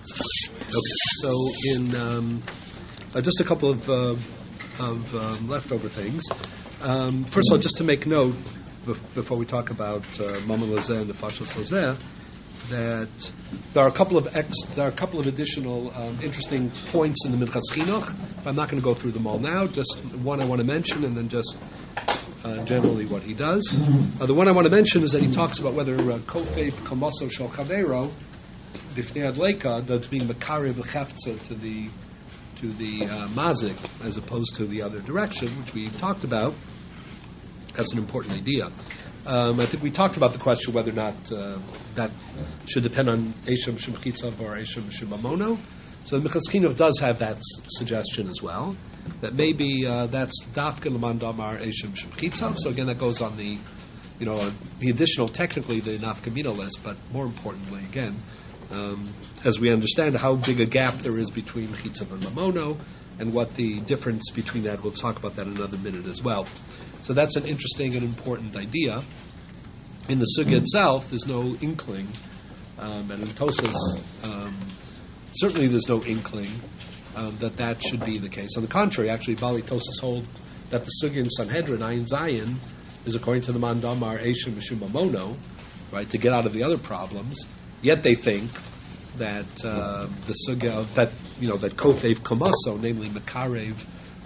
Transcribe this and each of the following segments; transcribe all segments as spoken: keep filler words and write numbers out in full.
Okay, so in um, uh, just a couple of uh, of um, leftover things. Um, first of all, just to make note be- before we talk about Mammon Lozeh and the Fashos Lozeh, that there are a couple of ex, there are a couple of additional um, interesting points in the Minchas Chinuch. I'm not going to go through them all now. Just one I want to mention, and then just uh, generally what he does. Uh, the one I want to mention is that he talks about whether uh, Kofev Kamaso Shal Chavero Difnei Adleika that's being Makarev L'Chefza to the to the uh, Mazik as opposed to the other direction, which we talked about. That's an important idea. Um, I think we talked about the question whether or not uh, that should depend on Eshem Shem Chitzav or Eshem Shem Mamono. So the Minchas Chinuch does have that s- suggestion as well, that maybe uh, that's Dafka L'man Damar Eshem Shem Chitzav. So again, that goes on the, you know, uh, the additional, technically the Nafkamina list, but more importantly, again, um, as we understand how big a gap there is between Chitzav and Mamono, and what the difference between that, we'll talk about that in another minute as well. So that's an interesting and important idea. In the sugya itself, there's no inkling, um, and in Tosas, um, certainly there's no inkling um, that that should be the case. On the contrary, actually, Bali Tosas hold that the sugya in Sanhedrin, Ayin Zayin, is according to the Mandamar Eshem Mishum Mamono, right, to get out of the other problems. Yet they think that uh, the sugya that you know that Kofev Kamaso, namely Makarev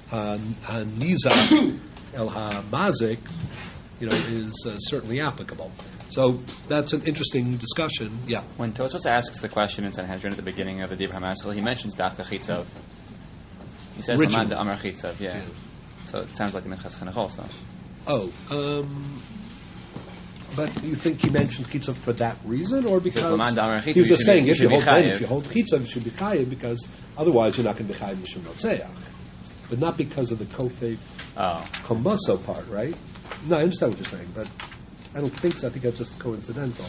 HaNiza El HaMazik, you know, is uh, certainly applicable. So that's an interesting discussion. Yeah. When Tosfos asks the question in Sanhedrin at the beginning of the Dibra HaMaskal, he mentions Dafka Chitzav. He says Laman da Amar Chitzav. Yeah. yeah. So it sounds like the Minchas Chinuch also. Oh. Um, but you think he mentioned Chitzav for that reason, or because he was just saying if you hold then, if you hold Chitzav, you should be chayiv, because otherwise you're not going to be chayiv Mishum Notzeach. But not because of the Kofei oh. Kombaso part, right? No, I understand what you're saying, but I don't think so. I think that's just coincidental.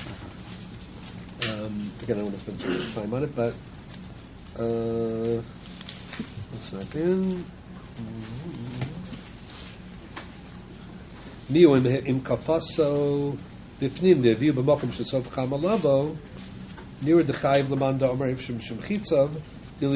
Um, again, I don't want to spend so much time on it, but uh, one second. Niu im kafaso bifnim deviu b'mokum shesof chamalavo niu dechayiv lemanda omer shem shem chitzav. So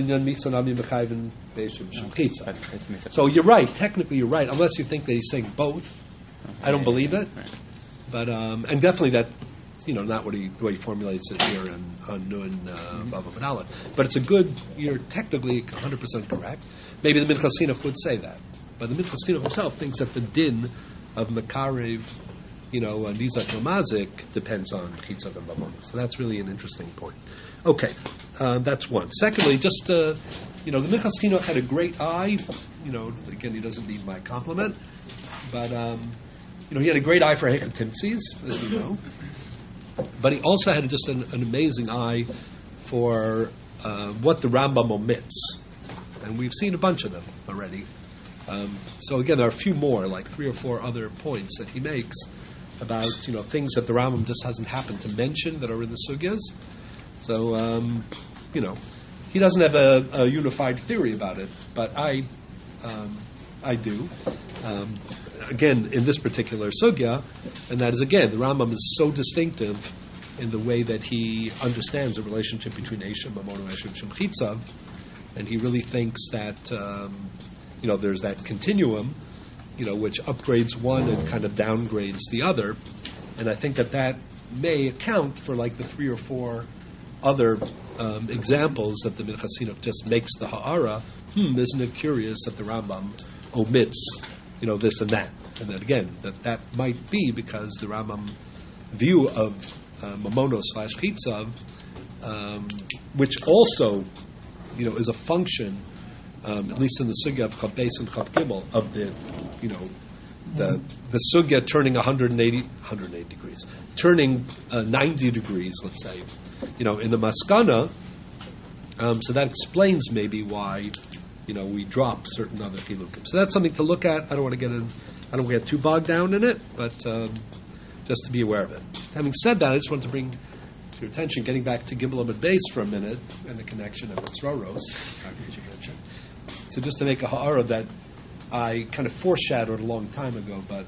you're right. Technically, you're right. Unless you think that he's saying both, okay. I don't believe it. Right. But um, and definitely that, you know, not what he the way he formulates it here on, on Nun uh, Bava Manala. But it's a good. You're technically one hundred percent correct. Maybe the Minchas Chinuch would say that, but the Minchas Chinuch himself thinks that the din of Makarev, you know, uh, Nizak Lamazik depends on Chitzav and Bamon. So that's really an interesting point. Okay, uh, that's one. Secondly, just, uh, you know, the Minchas Chinuch had a great eye. You know, again, he doesn't need my compliment. But, um, you know, he had a great eye for Hechatimtzis, as we know. But he also had just an, an amazing eye for uh, what the Rambam omits. And we've seen a bunch of them already. Um, so, again, there are a few more, like three or four other points that he makes about, you know, things that the Rambam just hasn't happened to mention that are in the sugyas. So, um, you know, he doesn't have a, a unified theory about it, but I, um, I do. Um, again, in this particular sugya, and that is, again, the Rambam is so distinctive in the way that he understands the relationship between Eshem, Mamono, Eshem, Shem Chitzav, and he really thinks that, um, you know, there's that continuum, you know, which upgrades one and kind of downgrades the other, and I think that that may account for like the three or four other um, examples that the Minchas Chinuch just makes the ha'ara. Hmm, isn't it curious that the Rambam omits, you know, this and that, and then again that that might be because the Rambam view of uh, Mamono slash Chitzav, um, which also, you know, is a function, um, at least in the sugya of Chav Beis and Chav Gimel, of the, you know, the the sugya turning one hundred eighty, one hundred eighty degrees, turning uh, ninety degrees, let's say, you know, in the Maskana. Um, so that explains maybe why, you know, we drop certain other chilukim. So that's something to look at. I don't want to get in, I don't want to get too bogged down in it, but um, just to be aware of it. Having said that, I just want to bring to your attention, getting back to Gimel Amud Beis for a minute, and the connection of Tzroros, as you mentioned. So just to make a ha'ara that I kind of foreshadowed a long time ago, but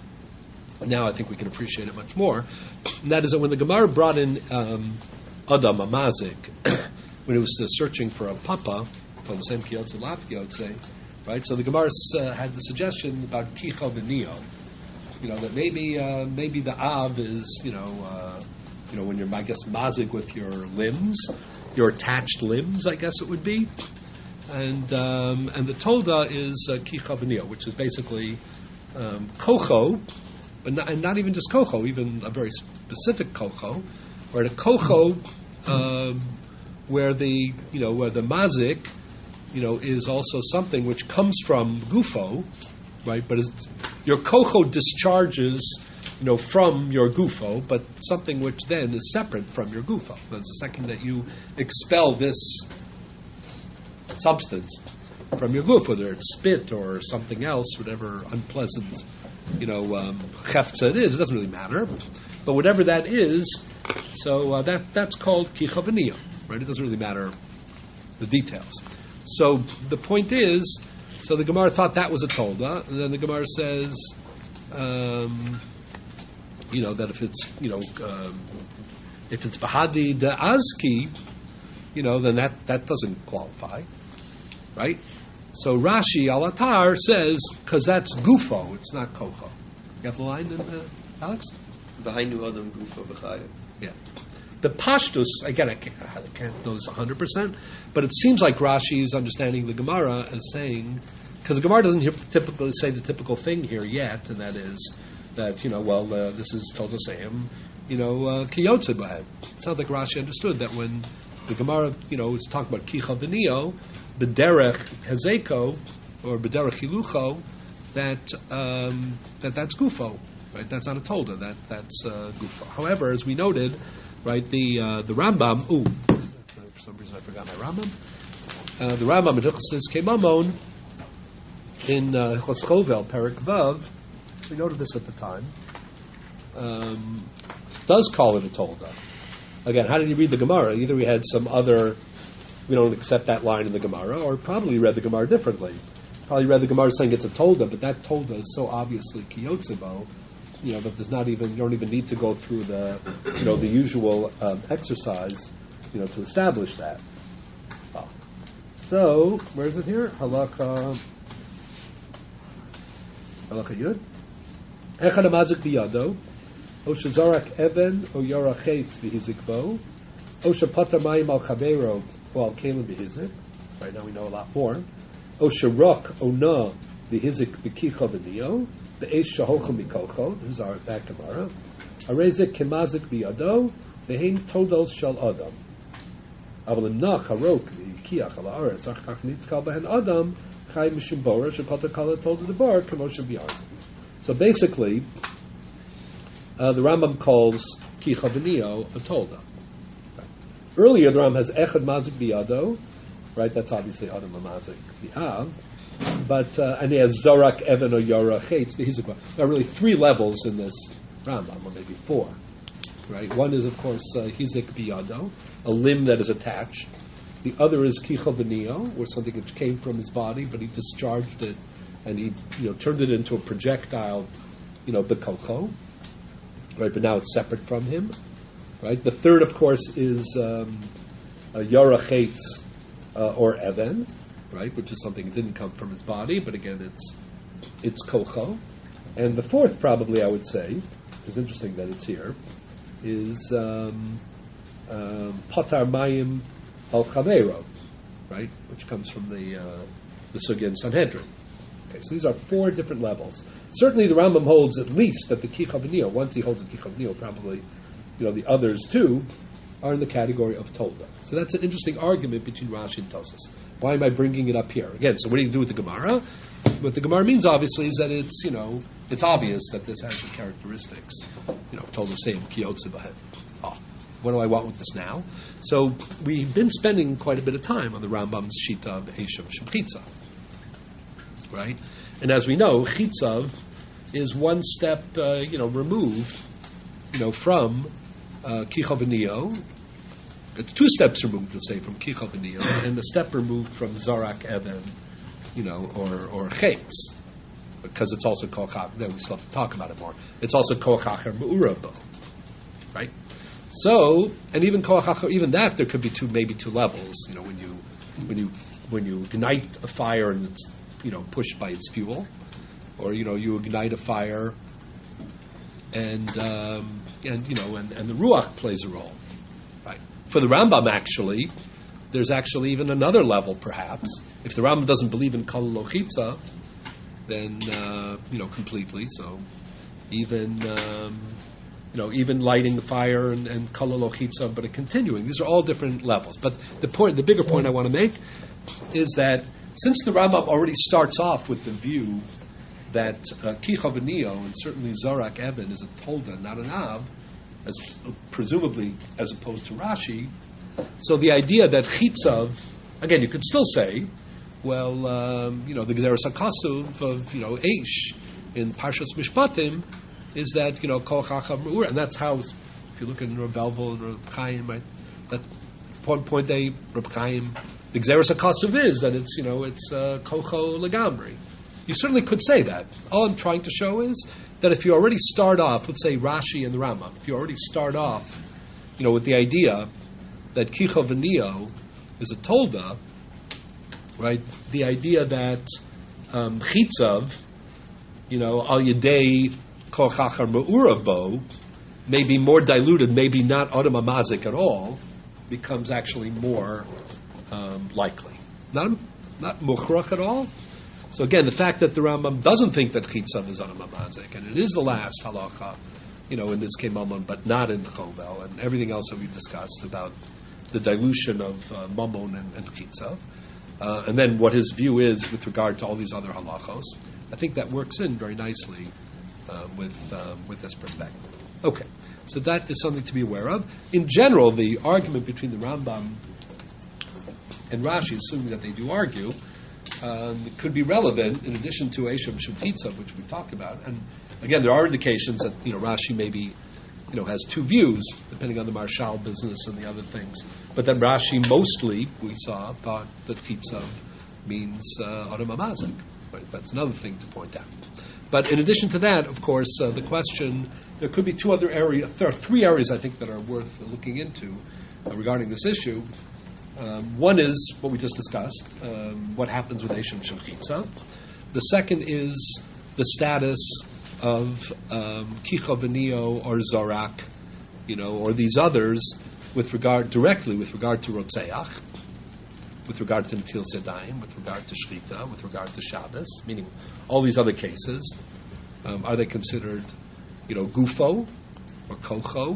now I think we can appreciate it much more. And that is that when the Gemara brought in um, Adam Amazik, when it was uh, searching for a papa, for the same kiyotze lap kiyotze, right? So the Gemara uh, had the suggestion about kicha v'nio, you know, that maybe uh, maybe the av is, you know, uh, you know, when you're, I guess, mazig with your limbs, your attached limbs, I guess it would be, and um, and the tolda is uh, kicha v'nio, which is basically um, kocho, but not, and not even just kocho, even a very specific kocho, where the kocho, um, where the you know where the mazik, you know, is also something which comes from gufo, right? But it's, your kocho discharges, you know, from your gufo, but something which then is separate from your gufo. That's the second that you expel this substance from your gufo, whether it's spit or something else, whatever unpleasant, you know, um, cheftza it is. It doesn't really matter, but whatever that is, so uh, that that's called kicha v'niyah, right? It doesn't really matter the details. So the point is, so the Gemara thought that was a tolda, and then the Gemara says, um, you know, that if it's, you know, um, if it's bahadi de azki, you know, then that, that doesn't qualify, right? So Rashi al-Atar says, because that's gufo, it's not kocho. You have the line, in, uh, Alex? V'hainu adam gufo b'chayim. Yeah. The pashtus, again, I can't, I can't know this one hundred percent, but it seems like Rashi is understanding the Gemara as saying, because the Gemara doesn't hear, typically say the typical thing here yet, and that is that, you know, well, uh, this is Toldoseim, you know, uh, kiyotze b'hem. It sounds like Rashi understood that when the Gemara, you know, is talking about kicha v'nio, b'derech hezeko, or b'derech hilucho, that, um, that that's gufo, right? That's not a tolda, that, that's uh, gufo. However, as we noted, right, the uh, the Rambam, ooh, for some reason I forgot my Rambam. Uh, the Rambam in Hilchos Kemamon, in uh, Hilchos Chovel, Perek Vav, we noted this at the time, um, does call it a tolda. Again, how did you read the Gemara? Either we had some other, we don't accept that line in the Gemara, or probably read the Gemara differently. Probably read the Gemara saying it's a tolda, but that tolda is so obviously kiyotzebo, you know, that there's not even, you don't even need to go through the, you know, the usual um, exercise, you know, to establish that. Oh. So, where is it here? Halakha, halakha yud. Echad amazik biyado, o shezarak even, o yorachetz v'hizik bo, o shepata mayim al chavero, o al kelim v'hizik. Right now we know a lot more. O sherok, o na, v'hizik v'kicha v'niyo, the eish shahocha mikocho, this is our that Gemara. Arezik kemazik biyado, vehein todos shal adam. Aval nach harok v'kiach al haaretz achach nitkal behen adam chay mishum bora shepata kala told the bar kamosha biyad. So basically, uh, the Rambam calls kicha v'nio a tolda. Right. Earlier, the Rambam has echad mazik biyado, right? That's obviously adam mazik bi'av. But uh, and he has Zorak, Evan, or Yora, Chetz, the Hizikwa. There are really three levels in this Rambam, or maybe four. Right? One is, of course, uh, Hizik Biyado, a limb that is attached. The other is Kicha V'nio, or something which came from his body, but he discharged it, and he, you know, turned it into a projectile, you know, B'kocho. Right? But now it's separate from him. Right? The third, of course, is um, uh, Yora, Chetz, uh, or Evan. Right, which is something that didn't come from his body, but again, it's it's kocho. And the fourth, probably, I would say, it's interesting that it's here, is um, um, patar mayim al chavero, right, which comes from the uh, the sugya in Sanhedrin. Okay, so these are four different levels. Certainly, the Rambam holds at least that the kicha v'nio. Once he holds the kicha v'nio, probably, you know, the others too are in the category of tolda. So that's an interesting argument between Rashi and Tosas. Why am I bringing it up here? Again, so what do you do with the Gemara? What the Gemara means, obviously, is that it's, you know, it's obvious that this has the characteristics, you know, told the same, kiyotze b'hem. Oh, what do I want with this now? So we've been spending quite a bit of time on the Rambam's Shita of Eshem Shemchitzav, right? And as we know, Chitzav is one step, uh, you know, removed, you know, from uh, Kicha v'nio. It's two steps removed, let's say, from Kicha v'nio, and a step removed from Zarak Eben, you know, or or Chetz, because it's also Kochach. Then we still have to talk about it more. It's also Kochacher Me'urabo, right? So, and even koach hacha, even that there could be two, maybe two levels. You know, when you when you when you ignite a fire and it's, you know, pushed by its fuel, or you know you ignite a fire and um, and you know and, and the ruach plays a role, right? For the Rambam, actually, there's actually even another level, perhaps. If the Rambam doesn't believe in kol lochitza, then uh, you know completely. So even um, you know even lighting the fire and, and kol lochitza, but a continuing. These are all different levels. But the point, the bigger point I want to make is that since the Rambam already starts off with the view that uh, Kicha v'Nio, and certainly Zorak Evan, is a Tolda, not an Av, as presumably as opposed to Rashi. So the idea that Chitzav, again, you could still say, well, um, you know, the Gezeres HaKasuv of, you know, Eish in Parshas Mishpatim is that, you know, Kol Chachav Me'ur, and that's how, if you look in Rav Velvel and Rav Chaim, right, that point, point they, Rav Chaim, the Gezeres HaKasuv is that it's, you know, it's uh, Kocho Legamri. You certainly could say that. All I'm trying to show is that if you already start off, let's say Rashi and the Rambam, if you already start off, you know, with the idea that Kicha v'Nio is a Tolda, right? The idea that um, Chitzav, you know, Al Yedei Kol Chachar Me'urabo, may be more diluted, maybe not Adam Amazik at all, becomes actually more um, likely. Not not Mukhrach at all. So again, the fact that the Rambam doesn't think that Chitzav is Adam Amazik, and it is the last halacha, you know, in this Mamon, but not in Chovel, and everything else that we've discussed about the dilution of uh, Mamon and, and Chitzav, uh, and then what his view is with regard to all these other halachos, I think that works in very nicely uh, with um, with this perspective. Okay, so that is something to be aware of. In general, the argument between the Rambam and Rashi, assuming that they do argue, Um, it could be relevant in addition to Eshem Shum Chitzav, which we talked about. And again, there are indications that, you know, Rashi maybe, you know, has two views depending on the Marshal business and the other things. But then Rashi mostly, we saw, thought that Chitzav means uh, Adam Amazik. Right? That's another thing to point out. But in addition to that, of course, uh, the question, there could be two other areas, there are three areas I think that are worth looking into uh, regarding this issue. Um, one is what we just discussed, um, what happens with Eshem Shel Chitza. The second is the status of um, Kicha v'Nio or Zorak, you know, or these others with regard, directly with regard to Rotzeach, with regard to Netil Sedayim, with regard to Shchita, with regard to Shabbos, meaning all these other cases. Um, are they considered, you know, Gufo or Kocho?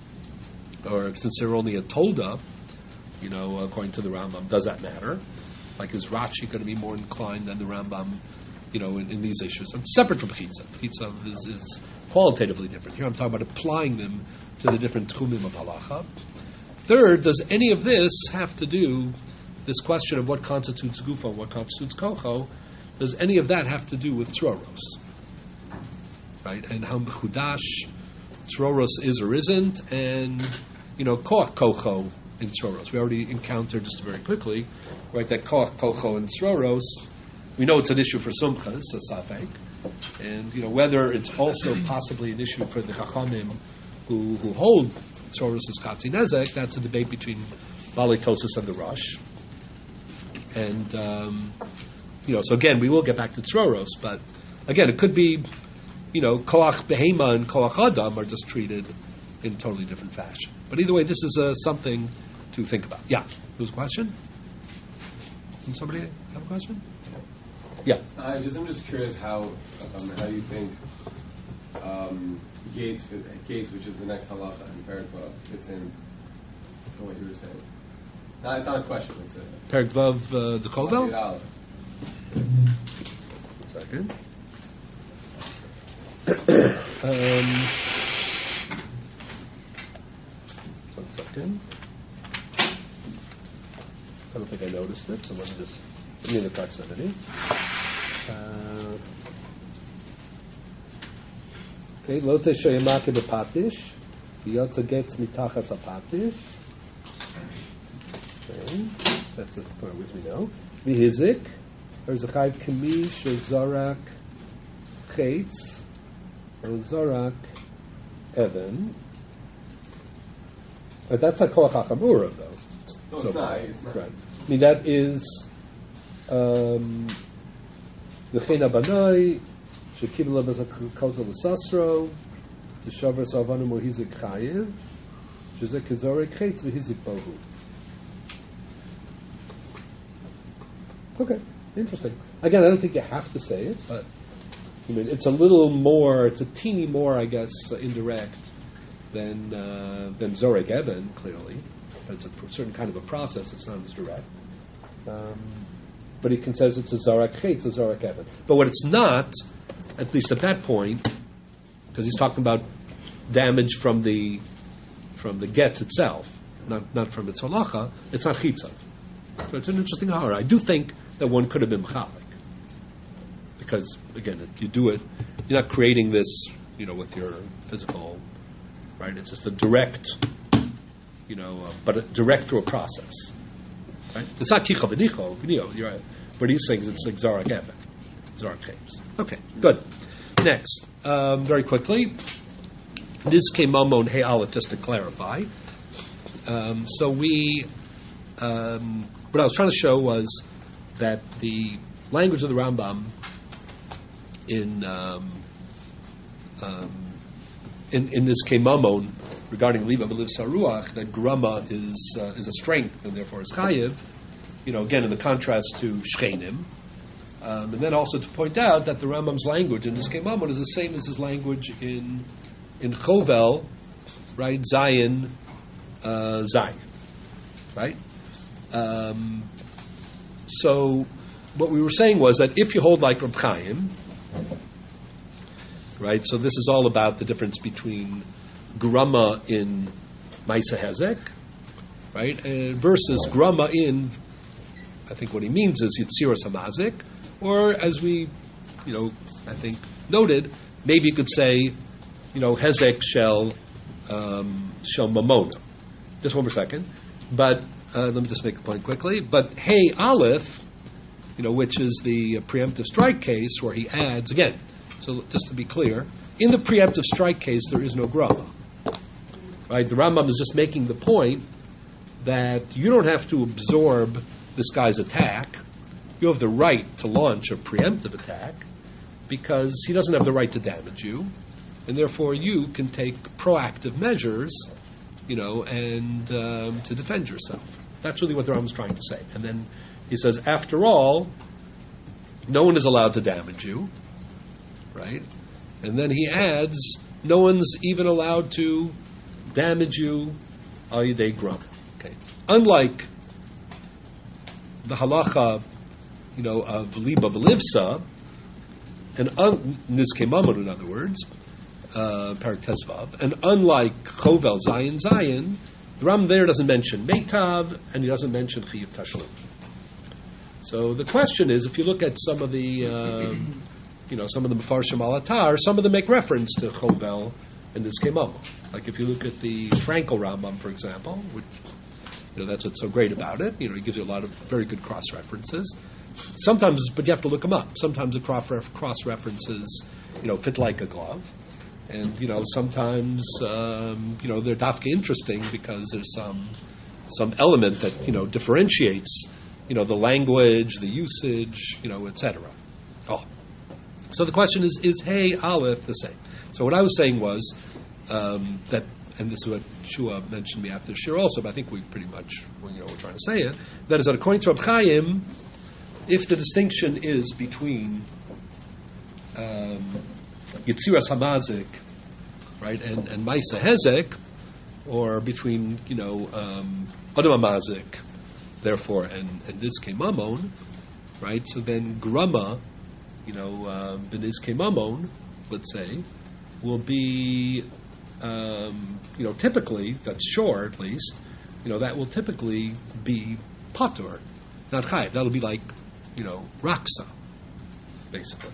Or since they're only a Tolda, you know, according to the Rambam, does that matter? Like, is Rashi going to be more inclined than the Rambam, you know, in, in these issues? I'm separate from Chitzav. Chitzav is, is qualitatively different. Here I'm talking about applying them to the different tchumim of halacha. Third, does any of this have to do, this question of what constitutes gufa and what constitutes kocho, does any of that have to do with tzroros? Right? And how mechudash tzroros is or isn't, and, you know, koach kocho in Tzroros. We already encountered, just very quickly, right, that Koach Kocho and Tzroros, we know it's an issue for Sumchas, so Safek, and, you know, whether it's also possibly an issue for the Chachamim who, who hold Tzroros as Chatzi Nezek, that's a debate between Bali Tosis and the Rosh. And, um, you know, so again, we will get back to Tzroros, but again, it could be, you know, Koach Behema and Koach Adam are just treated in totally different fashion. But either way, this is uh, something to think about. Yeah. There was a question? Can somebody have a question? Yeah. I just, I'm just curious how um, how you think um, Gates, Gates, which is the next halacha in Perek Vav, fits in for what you were saying. No, it's not a question. It's a Perek Vav, uh, the Chovel? Second. um, one second. I don't think I noticed it, so let me just give me the proximity. Uh, okay, lo teshoyemake bepatish, v'yotza getz mitachas hapatish. Okay, that's as far as we know. V'hizik, there's a chayv kamish or zorak chetz or zorak evan. But that's not Koach HaChamura, though. No, So it's not. far. It's not. Right. I mean, that is um, the Chena Banoi, Shekibla V'Zakota L'Sasro, the Shavar Savanu Mohizik Chayiv, Shezek Kizorek Chetz V'Hizik Bohu. Okay, interesting. Again, I don't think you have to say it, but I mean, it's a little more, it's a teeny more, I guess, uh, indirect than uh, than Zorek Eben, clearly. But it's a pr- certain kind of a process. It's not as direct. Um, but he considers it's a Zorek Chetz, a Zorek Eben. But what it's not, at least at that point, because he's talking about damage from the from the get itself, not not from its halacha, it's not Chitzav. So it's an interesting hara. I do think that one could have been Mechalik. Because, again, if you do it, you're not creating this, you know, with your physical, right? It's just a direct, you know, uh, but a direct through a process, right? It's not kicha v'nicho, you know, you're right. But these things, it's like Zarak Eben, Zarak Chetz. Okay, good. Next, um, very quickly, this came Mamon Hey Aleph, just to clarify. Um, so we, um, what I was trying to show was that the language of the Rambam in um, um, in, in this Kemamon regarding Liba Beliv Saruach, that Grama is uh, is a strength and therefore is Chayiv, you know, again in the contrast to Shchenim. Um, and then also to point out that the Rambam's language in this Kemamon is the same as his language in in Chovel, right? Zayin, uh, Zayin, right? Um, so what we were saying was that if you hold like Reb Chaim, right? So this is all about the difference between grama in Maisa Hezek, right, uh, versus grama in, I think what he means is Yitziras Hamazik, or as we, you know, I think noted, maybe you could say, you know, Hezek shel um, shel Mamona. Just one more second, but uh, let me just make a point quickly. But Hey Aleph, you know, which is the uh, preemptive strike case where he adds, again, so just to be clear, in the preemptive strike case, there is no grama. Right? The Rambam is just making the point that you don't have to absorb this guy's attack. You have the right to launch a preemptive attack because he doesn't have the right to damage you, and therefore you can take proactive measures, you know, and um, to defend yourself. That's really what the Rambam is trying to say. And then he says, after all, no one is allowed to damage you, right? And then he adds, no one's even allowed to damage you al yedei grum. Okay. Unlike the halacha, you know, of liba v'livsa, and un, in this kemamon, in other words, uh, Parak Tezvav, and unlike chovel zayin zayin, the Ram there doesn't mention meitav, and he doesn't mention chiyuv tashlum. So the question is, if you look at some of the, um, you know, some of the Mefarshim al-Atar, some of them make reference to Chovel and this Kemam. Like if you look at the Frankel Rambam, for example, which, you know, that's what's so great about it. You know, he gives you a lot of very good cross references. Sometimes, but you have to look them up. Sometimes the cross references, you know, fit like a glove, and you know, sometimes, um, you know, they're dafka interesting because there's some some element that, you know, differentiates, you know, the language, the usage, you know, et cetera. Oh, so the question is: is Hey Aleph the same? So what I was saying was um, that, and this is what Shua mentioned me after the shir also, but I think we pretty much, you know, we're trying to say it. That is that according to Reb Chaim, if the distinction is between um, Yitziras Hamazik, right, and and Maisa Hezek, or between, you know, um, Adam Hamazik, therefore, and, and Nizke Mamon, right? So then Grama, you know, uh, Benizke Mamon, let's say, will be, um, you know, typically, that's sure at least, you know, that will typically be Patur, not Chayiv. That'll be like, you know, Raksa, basically.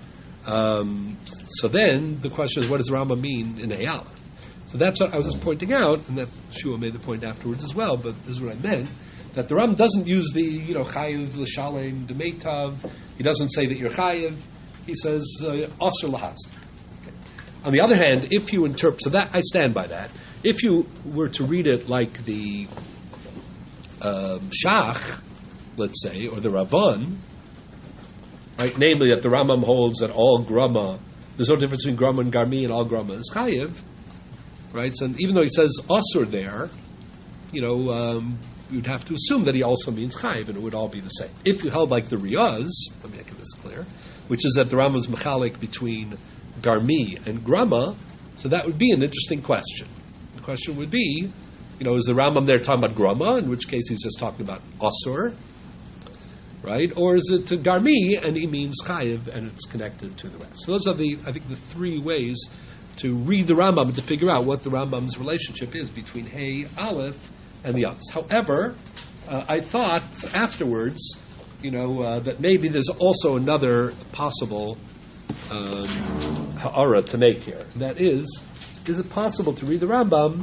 Um, so then the question is, what does the Rambam mean in Eyala? So that's what I was just pointing out, and that Shua made the point afterwards as well, but this is what I meant, that the Ram doesn't use the, you know, chayiv l'shalem demeitav. He doesn't say that you're chayiv. He says asur lahaz. On the other hand, if you interpret, so that I stand by that. if you were to read it like the um, Shach, let's say, or the Ravan, right? Namely, that the Rambam holds that all grama, there's no difference between grama and garmi, and all grama is chayiv, right? So even though he says asur there, you know, um, you'd have to assume that he also means chayiv, and it would all be the same. If you held like the Riyaz, let me make this clear, which is that the Rambam is mechalik between garmi and grama, so that would be an interesting question. The question would be, you know, is the Rambam there talking about grama, in which case he's just talking about asur, right? Or is it to garmi, and he means chayiv, and it's connected to the rest? So those are the, I think, the three ways to read the Rambam and to figure out what the Rambam's relationship is between Hey, Aleph, and the others. However, uh, I thought afterwards, you know, uh, that maybe there's also another possible um, ha'ara to make here. That is, is it possible to read the Rambam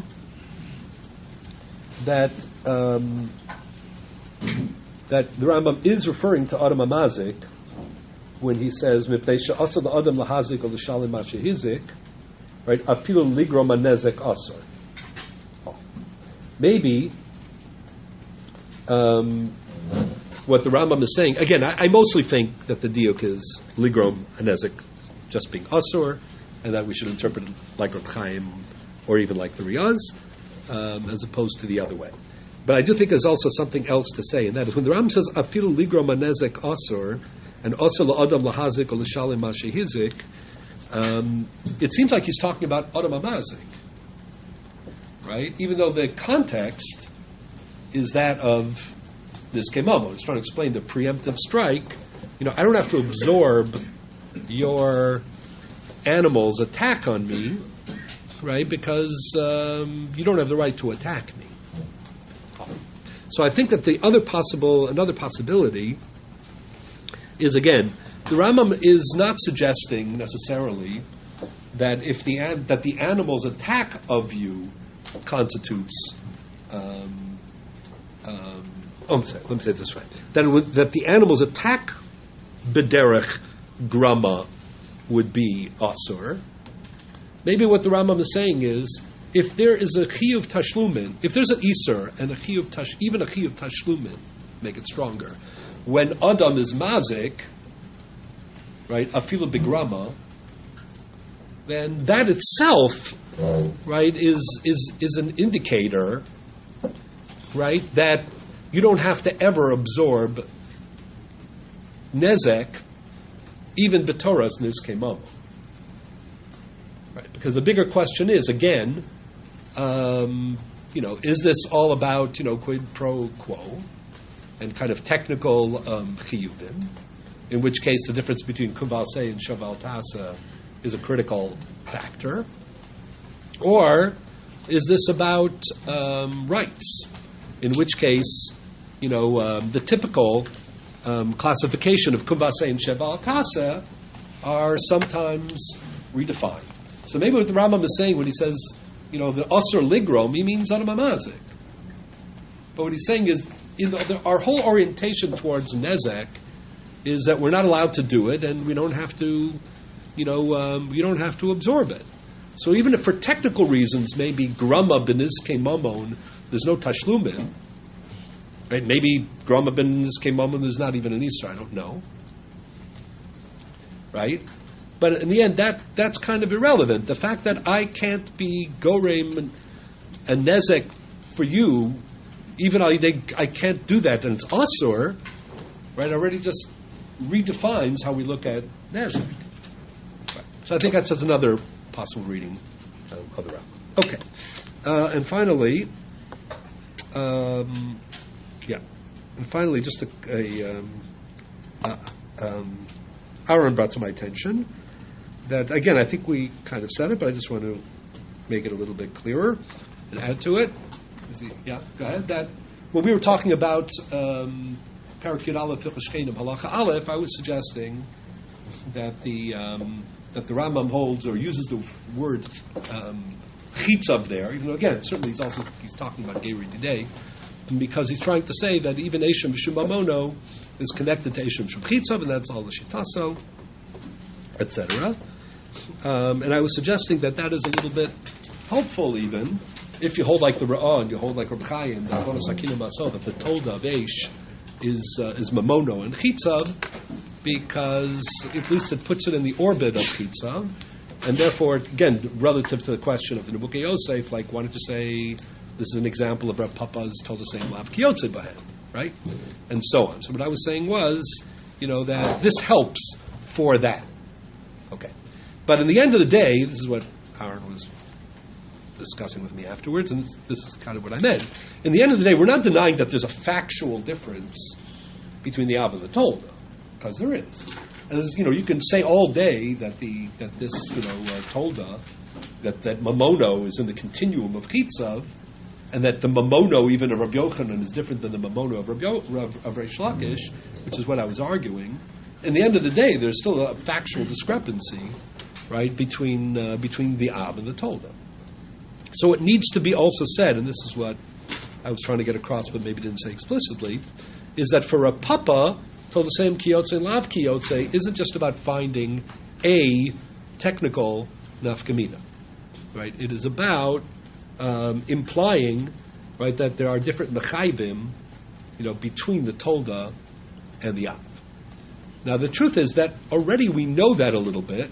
that um, that the Rambam is referring to Adam HaMazik when he says "Mipnei she'asa la'adam lahazik or l'shalim ma shehizik," right? Afilu ligrom hanezek asur. Maybe um, what the Rambam is saying, again, I, I mostly think that the diuk is ligrom hanezek, just being asur, and that we should interpret it like Reb Chaim or even like the Riyaz, um, as opposed to the other way. But I do think there's also something else to say, and that is when the Rambam says afilu ligrom hanezek asur and asur la'adam lahazik or l'shalim ma shehizik, um, it seems like he's talking about Adam HaMazik. Right? Even though the context is that of this Kemamo. It's trying to explain the preemptive strike. You know, I don't have to absorb your animal's attack on me, right? Because um, you don't have the right to attack me. So I think that the other possible, another possibility is, again, the Rambam is not suggesting necessarily that if the that the animal's attack of you constitutes, um, um, oh, sorry, let me say it this way, that, it would, that the animal's attack b'derech grama would be asur. Maybe what the Rambam is saying is, if there is a chiyuv tashlumin, if there's an isur and a chiyuv tash, even a chiyuv tashlumin, make it stronger, when Adam is mazik, right, afilu b'grama, then that itself, right, is is is an indicator, right, that you don't have to ever absorb nezek, even b'toras nizkei mamo. Right, because the bigger question is, again, um, you know, is this all about, you know, quid pro quo and kind of technical um, chiyuvim, in which case the difference between kumvalsei and shaval tasa is a critical factor? Or is this about um, rights, in which case, you know, um, the typical um, classification of kumvasei and sheval tasa are sometimes redefined. So maybe what the Rambam is saying when he says, you know, the asur ligrom, he means Adam HaMazik. But what he's saying is, in the, the, our whole orientation towards nezek is that we're not allowed to do it, and we don't have to, you know, um, you don't have to absorb it. So even if for technical reasons, maybe grama benizkei mamon, there's no tashlumin, right? Maybe grama benizkei mamon, there's not even an isra, I don't know, right? But in the end, that that's kind of irrelevant. The fact that I can't be gorem and, and nezek for you, even I, I can't do that, and it's asur, right? Already just redefines how we look at nezek. Right. So I think that's just another possible reading um, of the Rambam. Okay, uh, and finally, um, yeah, and finally, just a, a um, uh, um, Aaron brought to my attention that, again, I think we kind of said it, but I just want to make it a little bit clearer and add to it. Is he, yeah, go ahead. That when we were talking about um, Parak Yud Aleph Hilchos Shkeinim Halacha Aleph, I was suggesting that the um, that the Rambam holds or uses the word um, chitzav there, even though, again, certainly he's also he's talking about Geiri Didei, because he's trying to say that even Eshem B'Shum Mamono is connected to Eshem B'Shum Chitzav, and that's all the Shitaso, et cetera. Um, and I was suggesting that that is a little bit helpful, even if you hold like the Ra'an, you hold like Reb Chaim, the Avodas Hakina Masov, that the Tolda of Eish is uh, is Mamono and Chitzav, because at least it puts it in the orbit of Chitzav, and therefore, again, relative to the question of the Nebuchadnezzar Yosef, like, why don't you say this is an example of Reb Papa's Tolda saying Lav Kiyotze Bahem, right? And so on. So what I was saying was, you know, that this helps for that. Okay. But in the end of the day, this is what Aaron was discussing with me afterwards, and this, this is kind of what I meant. In the end of the day, we're not denying that there's a factual difference between the Av and the Tolda, because there is. And you know, you can say all day that the that this you know uh, Tolda, that that Mamono is in the continuum of Chitzav, and that the Mamono even of Rabbi Yochanan is different than the Mamono of Rabbi Yo, of, of Reish Lakish, which is what I was arguing. In the end of the day, there's still a factual discrepancy, right, between uh, between the Av and the Tolda. So it needs to be also said, and this is what I was trying to get across, but maybe didn't say explicitly, is that for a Papa, Tolda Seim Kiyotze and Lav Kiyotze isn't just about finding a technical nafkamina, right? It is about um, implying, right, that there are different mechaybim, you know, between the Tolda and the Av. Now, the truth is that already we know that a little bit,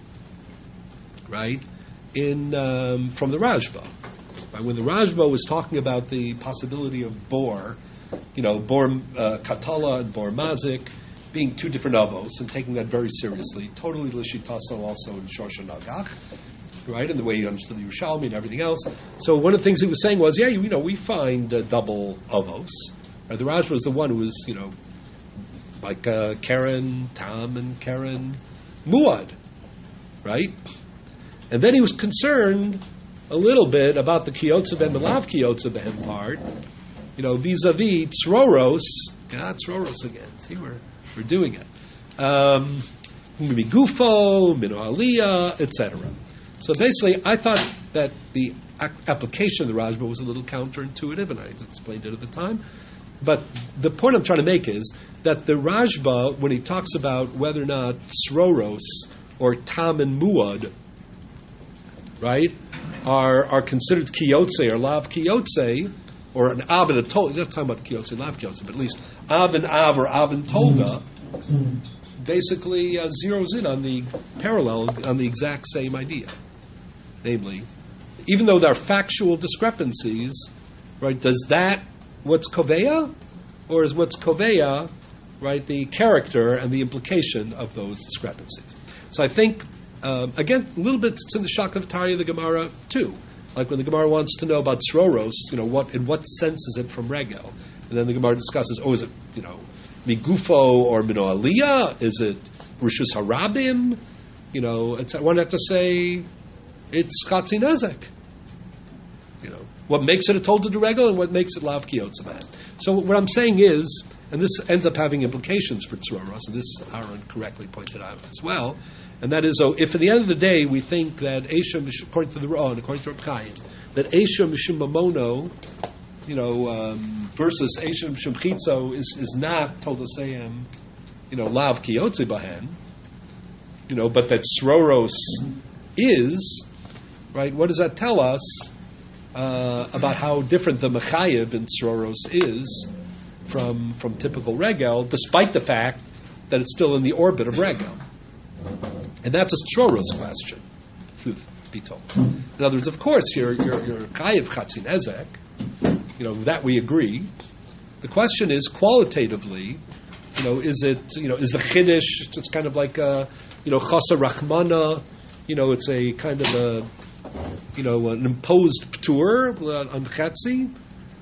right, in um, from the Rashba. Right? When the Rashba was talking about the possibility of bor, you know, bor uh, katala and bor mazik being two different avos, and taking that very seriously, totally lishitaso also in Shosha Nagach, right, and the way he understood the Yerushalmi and everything else. So one of the things he was saying was, yeah, you know, we find uh, double avos. Right? The Rashba was the one who was, you know, like uh, Karen, Tam, and Karen Muad, right? And then he was concerned a little bit about the Kiyotze and the Lav Kiyotze Behem part, you know, vis-a-vis Tzroros. Yeah, Tzroros again. See, we're, we're doing it. Um, Migufo, Mino Aliyah, et cetera. So basically, I thought that the a- application of the Rashba was a little counterintuitive, and I explained it at the time. But the point I'm trying to make is that the Rashba, when he talks about whether or not Tzroros or Tam and Muad, right, are are considered Kiyotze or Lav Kiyotze, or an Av and a Tolda, you're not talking about Kiyotze and Lav Kiyotze, but at least Av and Av or Av and Tolda, basically uh, zeroes in on the parallel, on the exact same idea. Namely, even though there are factual discrepancies, right, does that what's Koveya, or is what's Koveya, right, the character and the implication of those discrepancies? So I think, um, again, a little bit it's in the Shakav Tarya of the Gemara too. Like when the Gemara wants to know about Tzroros, you know, what in what sense is it from Regel? And then the Gemara discusses, oh, is it, you know, Migufo or Mino Aliyah? Is it Rishus Harabim? You know, it's, one have to say it's Chatzi Nezek. You know, what makes it a Tolda de Regel and what makes it Lav Kiyotze Bahem. So what I'm saying is, and this ends up having implications for Tzroros, and this Aaron correctly pointed out as well, and that is, so if at the end of the day we think that Esha, according to the Ra'an, according to Reb Chaim, that Esha Mishum Mamono, you know, um, versus Esha Mishum Chitzo is, is not Tolda Seim, you know, Lav Kiyotze Bahem, you know, but that Tzroros is, right, what does that tell us uh, about how different the Mechayev in Tzroros is from from typical Regel, despite the fact that it's still in the orbit of Regel? And that's a Tzroros question, truth be told. In other words, of course, your your your Chayev Chatzi Nezek, you know, that we agree. The question is qualitatively, you know, is it, you know, is the Chiddush, it's kind of like a, you know, Chasa Rachmana, you know, it's a kind of a, you know, an imposed p'tur on Chatzi,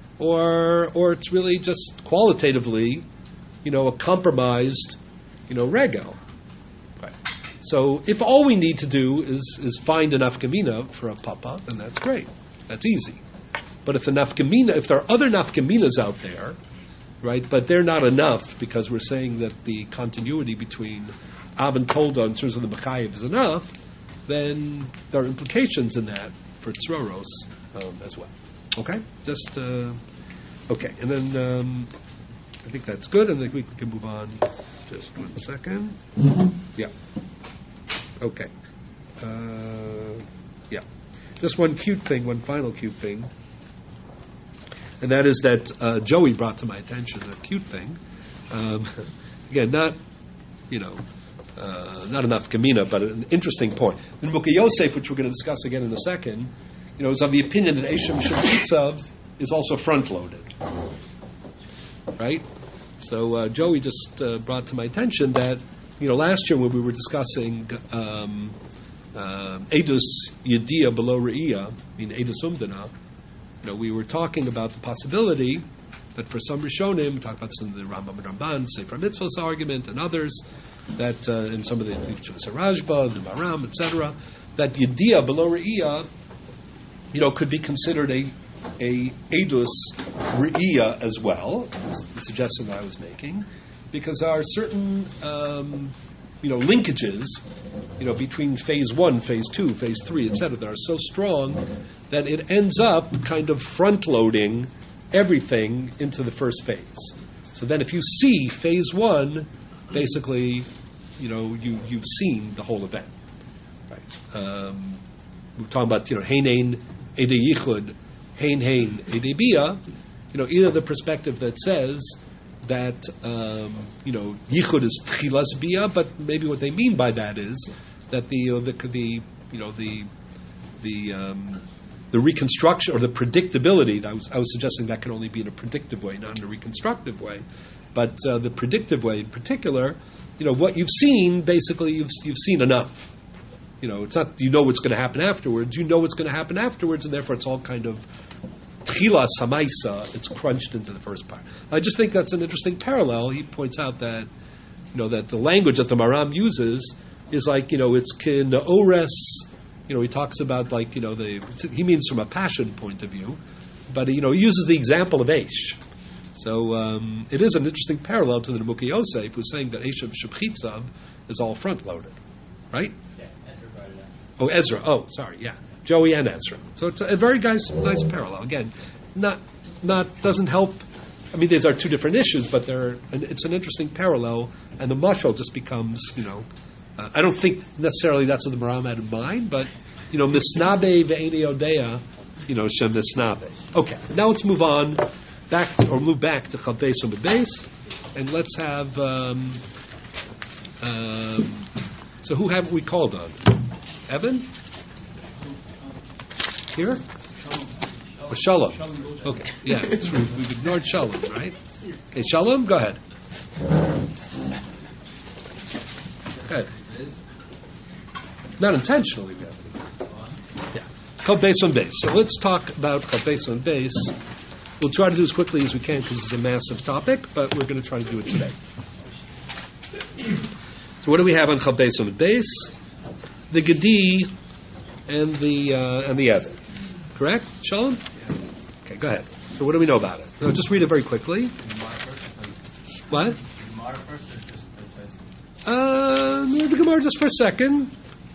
or or it's really just qualitatively, you know, a compromised, you know, Regel. Right. So if all we need to do is is find an nafkamina for a papa, then that's great. That's easy. But if the nafkamina, if there are other nafkaminas out there, right, but they're not enough because we're saying that the continuity between Av and Tolda in terms of the Mechayev is enough, then there are implications in that for Tzroros um, as well. Okay? Just, uh, okay. And then um, I think that's good, and I think we can move on. Just one second. Yeah. Okay. Uh, yeah. just one cute thing, one final cute thing, and that is that uh, Joey brought to my attention a cute thing. Um, again, not, you know, uh, not enough Kamina, but an interesting point. The Mukha Yosef, which we're going to discuss again in a second, you know, is of the opinion that Eshem Shemchitzav is also front-loaded. Right? So uh, Joey just uh, brought to my attention that, you know, last year when we were discussing um, uh, Edus Yediyah below Re'iyah, I mean Edus Umdana, you know, we were talking about the possibility that for some Rishonim, we talked about some of the Rambam and Ramban, Sefer Mitzvahs argument, and others, that uh, in some of the Rajba, the Maram, et cetera, that Yediyah below Re'iyah, you know, could be considered a a Edus Re'iyah as well, the suggestion that I was making, because there are certain, um, you know, linkages, you know, between phase one, phase two, phase three, et cetera, that are so strong that it ends up kind of front-loading everything into the first phase. So then if you see phase one, basically, you know, you, you've seen the whole event. Right. Um, we're talking about, you know, Heinein, Ede Yichud, Hein Hein, Ede Bia, you know, either the perspective that says that, um, you know, Yichud is Tchilas Bia, but maybe what they mean by that is that the, uh, the, the you know, the, the, um, the reconstruction or the predictability, I was, I was suggesting that can only be in a predictive way, not in a reconstructive way. But uh, the predictive way in particular, you know, what you've seen, basically you've, you've seen enough. You know, it's not you know what's going to happen afterwards. You know what's going to happen afterwards, and therefore it's all kind of tchilas hamaisa. It's crunched into the first part. I just think that's an interesting parallel. He points out that, you know, that the language that the Maram uses is like, you know, it's kin ores. You know, he talks about like, you know, the he means from a passion point of view, but you know, he uses the example of Eish. So um, it is an interesting parallel to the Mukha Yosef, who's saying that Eshem Shebchitzav is all front loaded, right? Oh, Ezra. Oh, sorry. Yeah, Joey and Ezra. So it's a very nice, nice parallel. Again, not, not doesn't help. I mean, these are two different issues, but they're. And it's an interesting parallel, and the mashal just becomes, you know, uh, I don't think necessarily that's what the Maram had in mind, but you know, misnabe ve'eni odea, you know, shem misnabe. Okay, now let's move on back to, or move back to Chav Beis Amud Beis, and let's have. Um, um, so who have we called on? Evan? Here? Or Shalom? Okay, yeah, it's, we've ignored Shalom, right? Okay, Shalom, go ahead. Go ahead. Not intentionally, we have. Yeah. Chav Beis Amud Beis. So let's talk about Chav Beis Amud Beis. We'll try to do as quickly as we can because it's a massive topic, but we're going to try to do it today. So what do we have on Chav Beis Amud Beis? The Gedi and the uh, and the Evan, correct? Shalom? Okay, go ahead. So what do we know about it? No, just read it very quickly. What? Uh, the Gemara just for a second.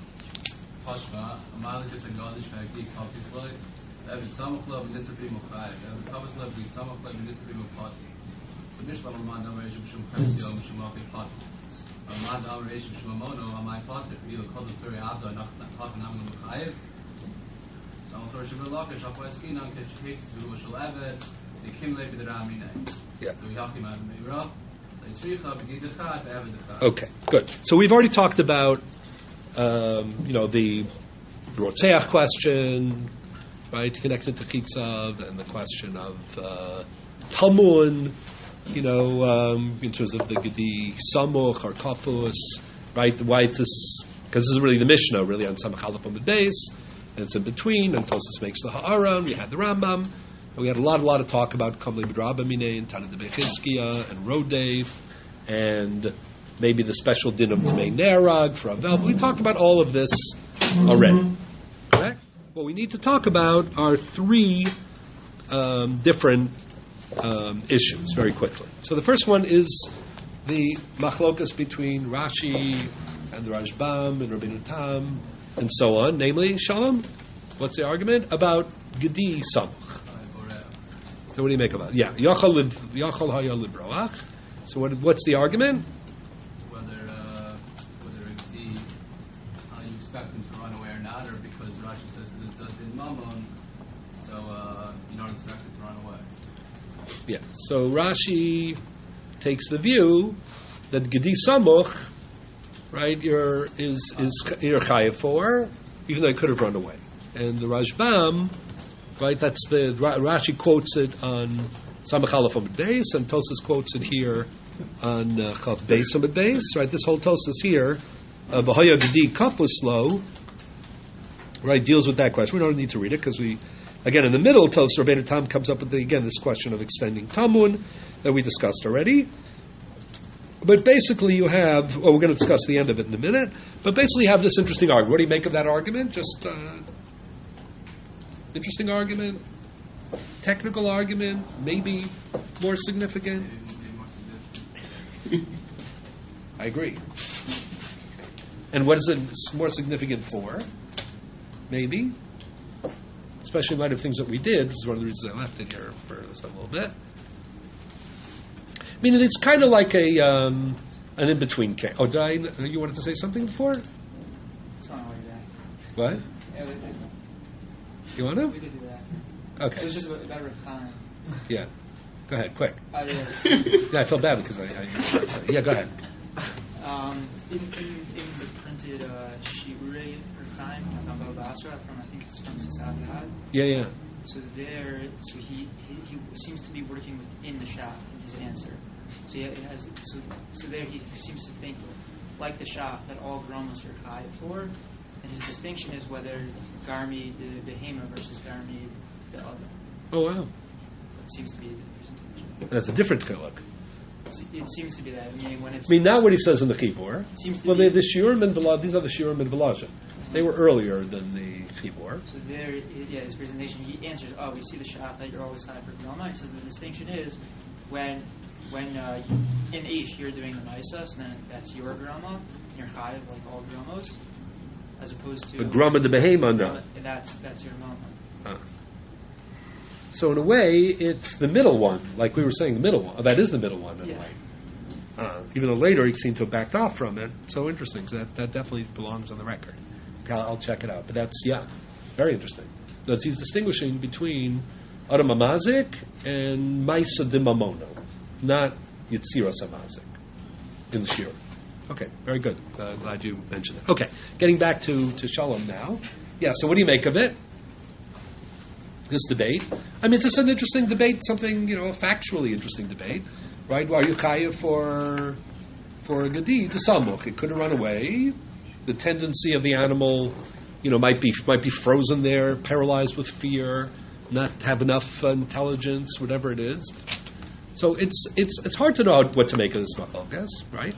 Okay, good. So we've already talked about, um, you know, the Rotzeach question, right, connected to Chitzav, and the question of uh, Talmud, you know, um, in terms of the Gedi Samuch or Kafus, right? Why it's this? Because this is really the Mishnah, really on Samach Aleph Amud Beis, and it's in between. And Tosfos makes the Ha'ara. We had the Rambam. And we had a lot, a lot of talk about Kamli B'Rabba Minei and Tana de Bechizkiya and Rodev, and maybe the special din of Tmei Nerag for Avel. We talked about all of this already. Correct? What we need to talk about are three um, different Um, issues very quickly. So the first one is the machlokas between Rashi and the Rashbam and Rabbeinu Tam and so on. Namely, Shalom, what's the argument about Gedi Samuch? So what do you make about it? Yeah, Yachal Yachal Haya Libroach. So what, what's the argument? Whether uh, whether Gedi, how you expect him to run away or not, or because Rashi says it's a so it's been Mammon, so uh, you don't expect it to run away. Yeah. So Rashi takes the view that Gedi Samuch, right, you're, is is you're chayav for, even though it could have run away. And the Rashbam, right, that's the Rashi quotes it on Samach Aleph Amud Beis, and Tosas quotes it here on Chav Beis Amud Beis. Right, this whole Tosas here, B'Hoya Gedi Kafuslo, right, deals with that question. We don't need to read it because we, again, in the middle, Tosas Rabbeinu Tam comes up with the, again this question of extending Tamun that we discussed already. But basically, you have. Well, we're going to discuss the end of it in a minute. But basically, you have this interesting argument. What do you make of that argument? Just uh, interesting argument, technical argument, maybe more significant. Maybe, maybe more significant. I agree. And what is it more significant for? Maybe, especially in light of things that we did. This is one of the reasons I left it here for this a little bit. I mean, it's kind of like a um, an in between case. Oh, did I? You wanted to say something before? It's going away, Jack. What? Yeah, we did. You want to? We could do that. Okay. It was just about, about Rav Yeah. Go ahead, quick. Uh, yeah, Yeah, I felt bad because I. I yeah, go ahead. um, in, in, in the printed uh, Shiurei Rav Chaim on Baba Basra from, I think it's from Sasad Had. Yeah, yeah. So there, so he, he he seems to be working within the Shach in his answer. So he has so so there he seems to think like the Shach that all gromos are chayav for, and his distinction is whether Garmi the behema versus Garmi the other. Oh wow. It seems to be the presentation. That's a different chiluk. It seems to be that. I mean, when it's I mean, not what he says in the Chibur. It seems to well, be they, the Shiurim and Velad, these are the Shiurim and Velazhin. They were earlier than the Chibur. So there, it- yeah, his presentation, he answers, oh, we see the Shach that you're always high for Groma. He says the distinction is when when uh, in Aish you're doing the Maisa, so then that's your Groma, and you're high like all Gromos, as opposed to The Grama de Behema, no. and that's that's your Mama. Uh. So in a way, it's the middle one, like we were saying, the middle one. That is the middle one in Yeah. a way. Uh, even though later he seemed to have backed off from it. So interesting, 'cause that, that definitely belongs on the record. I'll, I'll check it out. But that's, yeah, very interesting. That's, he's distinguishing between Adam Amazik and Maisa de Mamono, not Yitziras Amazik in the Shir. Okay, very good. Uh, glad you mentioned it. Okay, getting back to, to Shalom now. Yeah, so what do you make of it? This debate. I mean, it's just an interesting debate, something, you know, a factually interesting debate, right? Are you chayav for for a gedi to samuch? It could have run away. The tendency of the animal, you know, might be might be frozen there, paralyzed with fear, not have enough uh, intelligence, whatever it is. So it's it's it's hard to know what to make of this machlokes, right?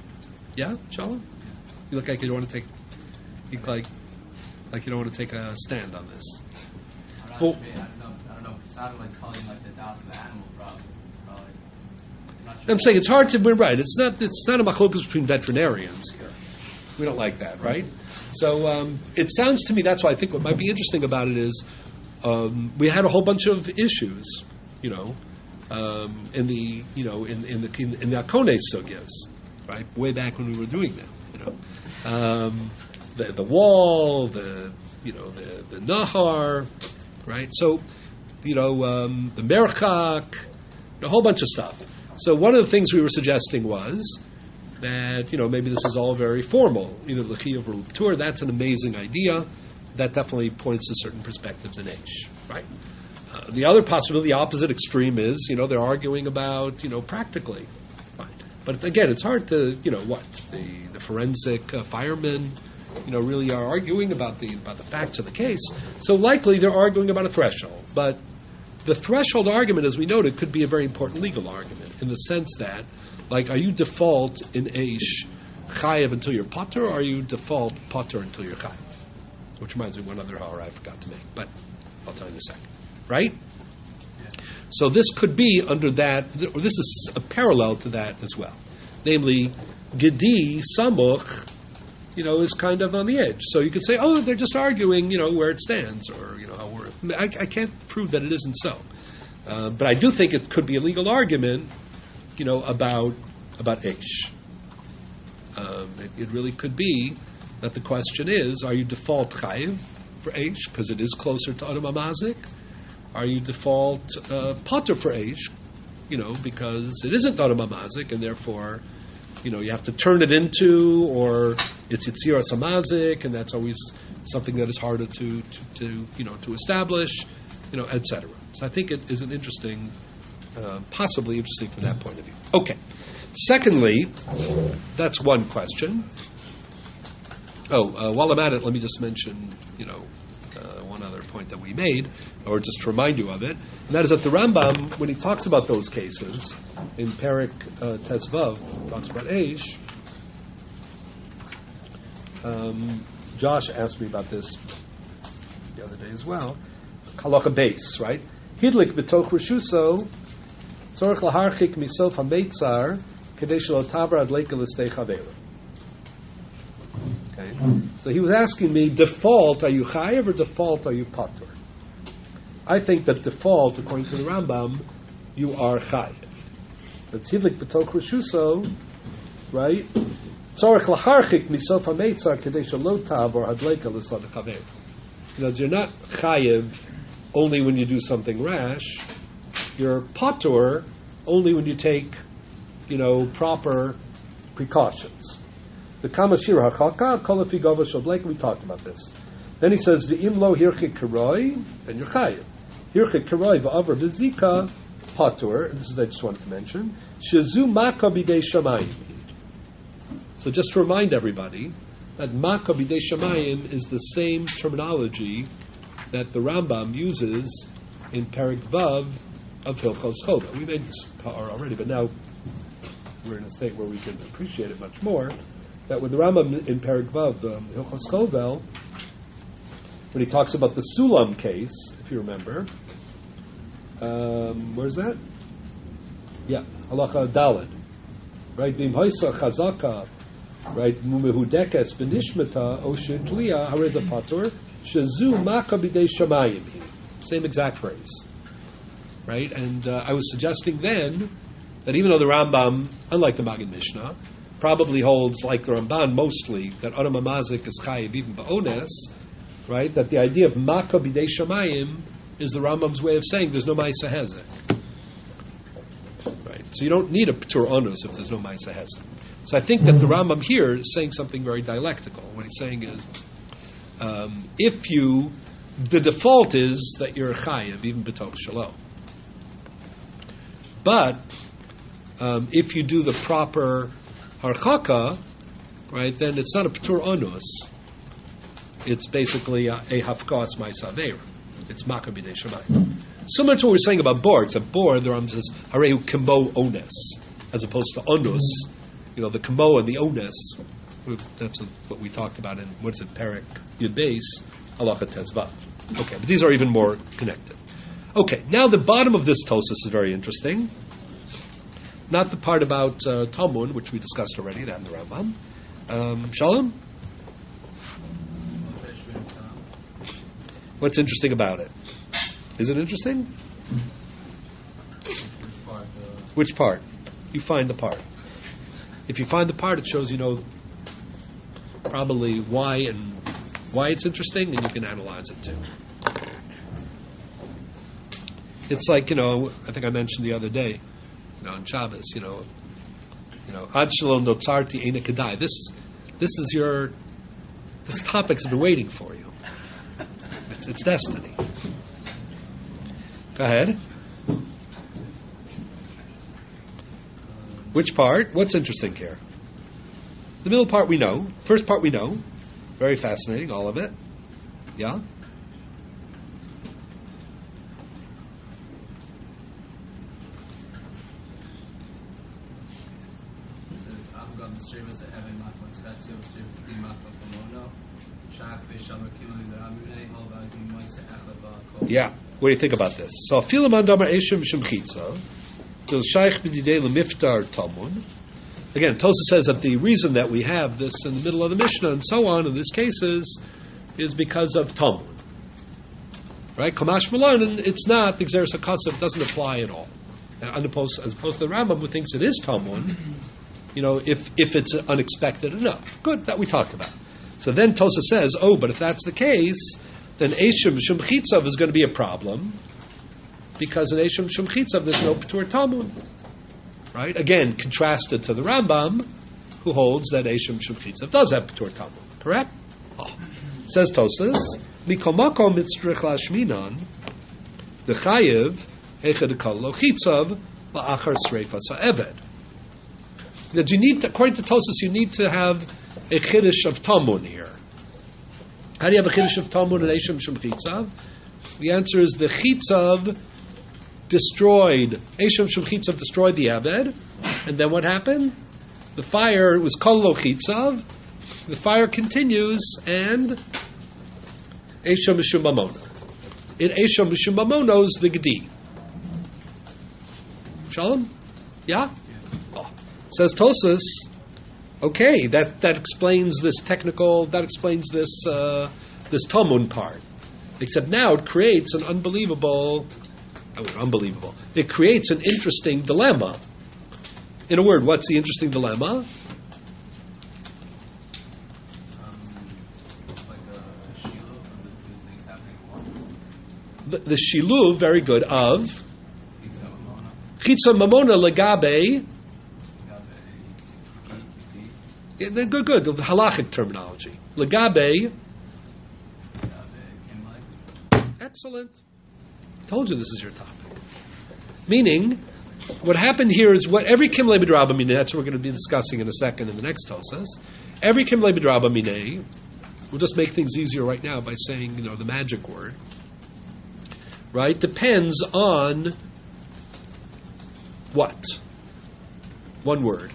Yeah, Shalom? You look like you don't want to take, you look like like you don't want to take a stand on this. I'm not Well- sure, I don't know. I don't know. It sounded like calling like the dots of the animal, probably. probably. I'm not sure. I'm saying it's hard to. We're right. It's not. It's not a machlokas between veterinarians here. We don't like that, right? So um, it sounds to me. That's why I think what might be interesting about it is um, we had a whole bunch of issues, you know, um, in the you know in, in the in, in the Akone sugyas, right? Way back when we were doing them, you know, um, the the wall, the you know the the nahar, right? So you know um, the merchak, a whole bunch of stuff. So one of the things we were suggesting was that, you know, maybe this is all very formal, either l'chiyuv or l'tur. That's an amazing idea. That definitely points to certain perspectives in Aish, right? Uh, the other possibility, the opposite extreme is, you know, they're arguing about, you know, practically. Fine. But again, it's hard to, you know, what? The, the forensic uh, firemen, you know, really are arguing about the about the facts of the case. So likely they're arguing about a threshold. But the threshold argument, as we noted, could be a very important legal argument in the sense that, like, are you default in Aish chayev until you're potter, or are you default potter until you're chayev? Which reminds me of one other hara I forgot to make, but I'll tell you in a second. Right? Yeah. So this could be under that, or this is a parallel to that as well. Namely, Gedi, Samuch, you know, is kind of on the edge. So you could say, oh, they're just arguing, you know, where it stands, or, you know, how we're... I, I can't prove that it isn't so. Uh, but I do think it could be a legal argument, you know, about about Aish. Um, it, it really could be that the question is, are you default chayiv for Eish because it is closer to Adam Amazik? Are you default uh, Potter for Eish, you know, because it isn't Adam Amazik and therefore, you know, you have to turn it into, or it's Yitziras Amazik, and that's always something that is harder to, to, to you know, to establish, you know, et cetera. So I think it is an interesting, uh, possibly interesting from that point of view. Okay. Secondly, that's one question. Oh, uh, while I'm at it, let me just mention, you know, uh, one other point that we made, or just to remind you of it, and that is that the Rambam, when he talks about those cases in Perek uh, Tesvav, talks about Eish. Um, Josh asked me about this the other day as well. Halacha base, right? Hidlik b'toch reshuso tzorich laharchik misof hametzar kedei shelo tavar ad leika l'stei chavera. Okay, so he was asking me, default, are you chayev or default, are you patur? I think that default, according to the Rambam, you are chayev. That's hidlik b'toch reshuso, right? Tzorich laharchik misof hametzar kedei shelo tavar ad leika l'stei chavera. You know, you're not chayev only when you do something rash. You're patur only when you take, you know, proper precautions. The kamashir hachaka kolafi gova shableik. We talked about this. Then he says v'im lo hirchik karoi, then you're chayev. Hirchik karoi v'avar b'zika patur. This is what I just wanted to mention. Shazu maka b'dei shamayim. So just to remind everybody that maka b'dei shamayim is the same terminology that the Rambam uses in Perek Vav of Hilchos Chova. We made this part already, but now we're in a state where we can appreciate it much more. That with the Rambam in Perek Vav, um, Hilchos Chovel, when he talks about the Sulam case, if you remember, um, where's that? Yeah, Halacha Daled, right? Bim Hoisa Chazaka, right? Mumehudekes Benishmata Oshe Tliya Hareza Patur Shazu Maka Bidei Shamayim. Same exact phrase, right? And uh, I was suggesting then that even though the Rambam, unlike the Maggid Mishnah, probably holds, like the Ramban mostly, that Adam Amazik is Chayiv even Ba'ones, right? That the idea of Maka Bidei Shamayim is the Rambam's way of saying there's no Ma'aseh Hezek. Right? So you don't need a P'tur Onus if there's no Ma'aseh Hezek. So I think that the Rambam here is saying something very dialectical. What he's saying is, um, if you, the default is that you're a Chayiv, even B'toch Shalom. But um, if you do the proper harchaka, right, then it's not a P'tur Onus. It's basically a, a Hafkas Ma'asaveira. It's Maka B'dei Shamayim. Similar to what we're saying about bor. It's a bor, the Rambam says, Harehu Kemo Ones, as opposed to Onus. You know, the Kemo and the Ones, that's what we talked about in, what is it, Perek Yud Beis, Halacha Tezvav. Okay, but these are even more connected. Okay, now the bottom of this Tosas is very interesting. Not the part about uh, Talmud, which we discussed already, that in the Rambam. Um, Shalom? What's interesting about it? Is it interesting? Which part? You find the part. If you find the part, it shows you know probably why and why it's interesting, and you can analyze it too. It's like, you know, I think I mentioned the other day, you know, on Shabbos, you know, you know, Ad Shalom Notzarti Eina Kedai. This, this is your, this topic's been waiting for you. It's, it's destiny. Go ahead. Which part? What's interesting here? The middle part we know. First part we know. Very fascinating, all of it. Yeah? Yeah. What do you think about this? So, Filaman Damar Eshim Shemchitza, Til Shaykh B'didei L'Miftar Talmud. Again, Tosa says that the reason that we have this in the middle of the Mishnah and so on in these cases is because of Talmud. Right? Kamash Malan, it's not, the Gzeres HaKasav doesn't apply at all. As opposed, as opposed to the Rambam, who thinks it is Talmud, you know, if, if it's unexpected enough. Good, that we talked about. So then Tosa says, oh, but if that's the case, then Eishim Shum Chitzav is going to be a problem, because in Eishim Shum Chitzav there's no P'tur Tamun. Right? Again, contrasted to the Rambam, who holds that Eishim Shum Chitzav does have P'tur Tamun. Correct? Oh. Says Tosas, Mikol Makom Mitzrich Lashminan, the Chayiv, Echad Kol Lo Chitzav, La'achar Sreifas HaEved. That you need to, according to Tosas, you need to have a Chiddush of Tamun here. How do you have a Chiddush of Tamun and Eishim Shum Chitzav? The answer is the Chitzav destroyed, Eishim Shum Chitzav destroyed the Eved, and then what happened? The fire was Kol Lo Chitzav, the fire continues, and Eishim Shum Mamona. In Eishim Shum Mamono is the Gedi. Shalom? Yeah? Oh. Says Tosas, okay, that, that explains this technical, that explains this uh, this Tamun part. Except now it creates an unbelievable, oh, unbelievable, it creates an interesting dilemma. In a word, what's the interesting dilemma? Um, like a shiluv of the two things happening at once. The, the shiluv, very good, of Chitza Mamona. Chitza Mamona Legabe. Gabe, Yeah, good, good. The halachic terminology. Legabe. Excellent. Told you this is your topic. Meaning, what happened here is what every Kimle B'draba Mineh, that's what we're going to be discussing in a second in the next Tosas. Every Kimle B'draba Mineh, we'll just make things easier right now by saying, you know, the magic word, right, depends on what? One word.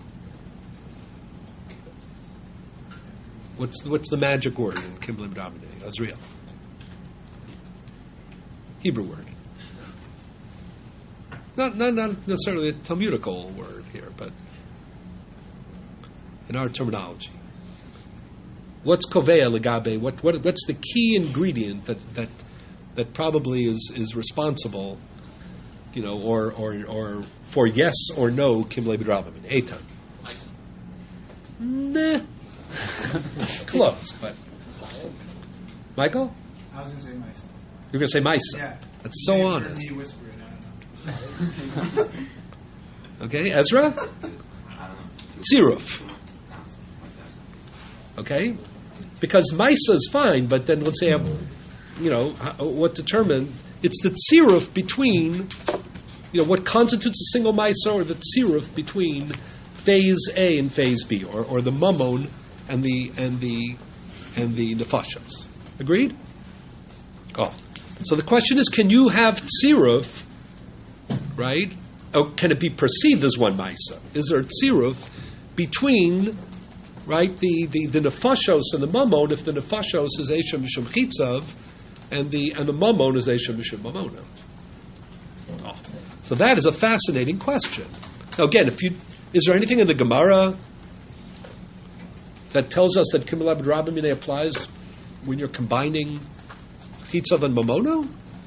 What's what's the magic word in Kimle B'draba Mineh? Azriel. Hebrew word. Not, not not necessarily a Talmudical word here, but in our terminology. What's kovea legabe? What what what's the key ingredient that that that probably is, is responsible, you know, or or or for yes or no Kimle B'draba Mineh? Eitan. Nah. Close, but Michael? I was going to say mice. You're going to say Maisa. Yeah. That's so Maybe honest. for me whispering, I don't know. Okay, Ezra? Tziruf. Okay? Because Maisa is fine, but then let's say, you know, what determined, it's the tziruf between, you know, what constitutes a single Maisa, or the tziruf between phase A and phase B, or, or the mammon and the and the and the nefashos. Agreed? Oh. So the question is, can you have tziruf, right? Or can it be perceived as one Maisa? Is there a tziruf between, right, the, the, the nefashos and the mammon, if the nefashos is Eishim Mishum Chitzav, and the and the mammon is Eishim Mishum Mamona? Oh. So that is a fascinating question. Now again, if you is there anything in the Gemara that tells us that Kimle B'draba Mineh applies when you're combining Chitzav and Mamona?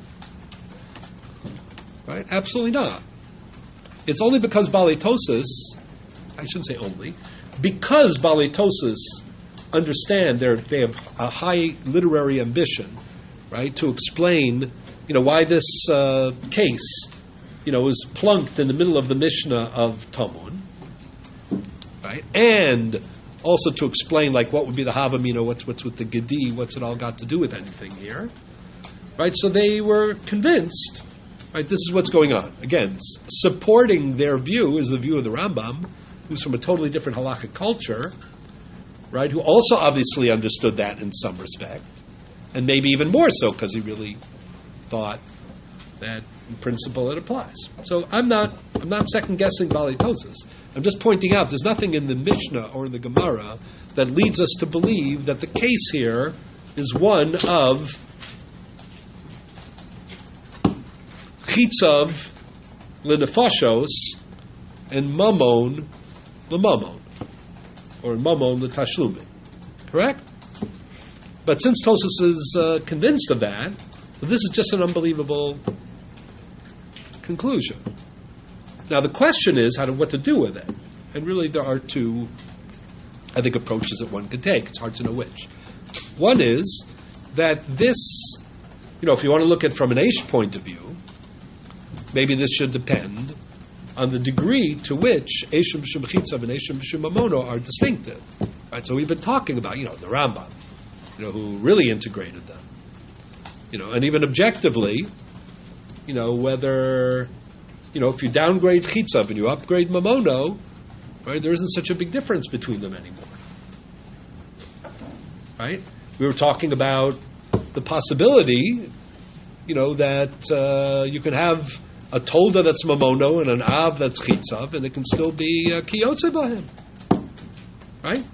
Right? Absolutely not. It's only because Balei Tosas, I shouldn't say only, because Balei Tosas understand they're, they have a high literary ambition, right, to explain, you know, why this uh, case, you know, is plunked in the middle of the Mishnah of Tamun, right, and also to explain, like, what would be the Havamina, what's what's with the Gedi, what's it all got to do with anything here, right? So they were convinced, right? This is what's going on. Again, s- supporting their view is the view of the Rambam, who's from a totally different halakhic culture, right? Who also obviously understood that in some respect, and maybe even more so because he really thought that in principle it applies. So I'm not I'm not second guessing Balei Tosas. I'm just pointing out there's nothing in the Mishnah or in the Gemara that leads us to believe that the case here is one of chitzav lenefashos and mammon lemammon, or mammon letashlumin. Correct? But since Tosas is uh, convinced of that, this is just an unbelievable conclusion. Now the question is how to, what to do with it. And really there are two, I think, approaches that one could take. It's hard to know which. One is, that this, you know, if you want to look at it from an Aish point of view, maybe this should depend on the degree to which Eishim Mishum Chitzav and Eishim Mishum Mamono are distinctive. Right? So we've been talking about, you know, the Rambam, you know, who really integrated them. You know, and even objectively, you know, whether, you know, if you downgrade Chitzav and you upgrade Mamono, right, there isn't such a big difference between them anymore. Right? We were talking about the possibility, you know, that uh, you can have a Tolda that's Mamono and an Av that's Chitzav, and it can still be uh, Kiyotze Bahim. Right?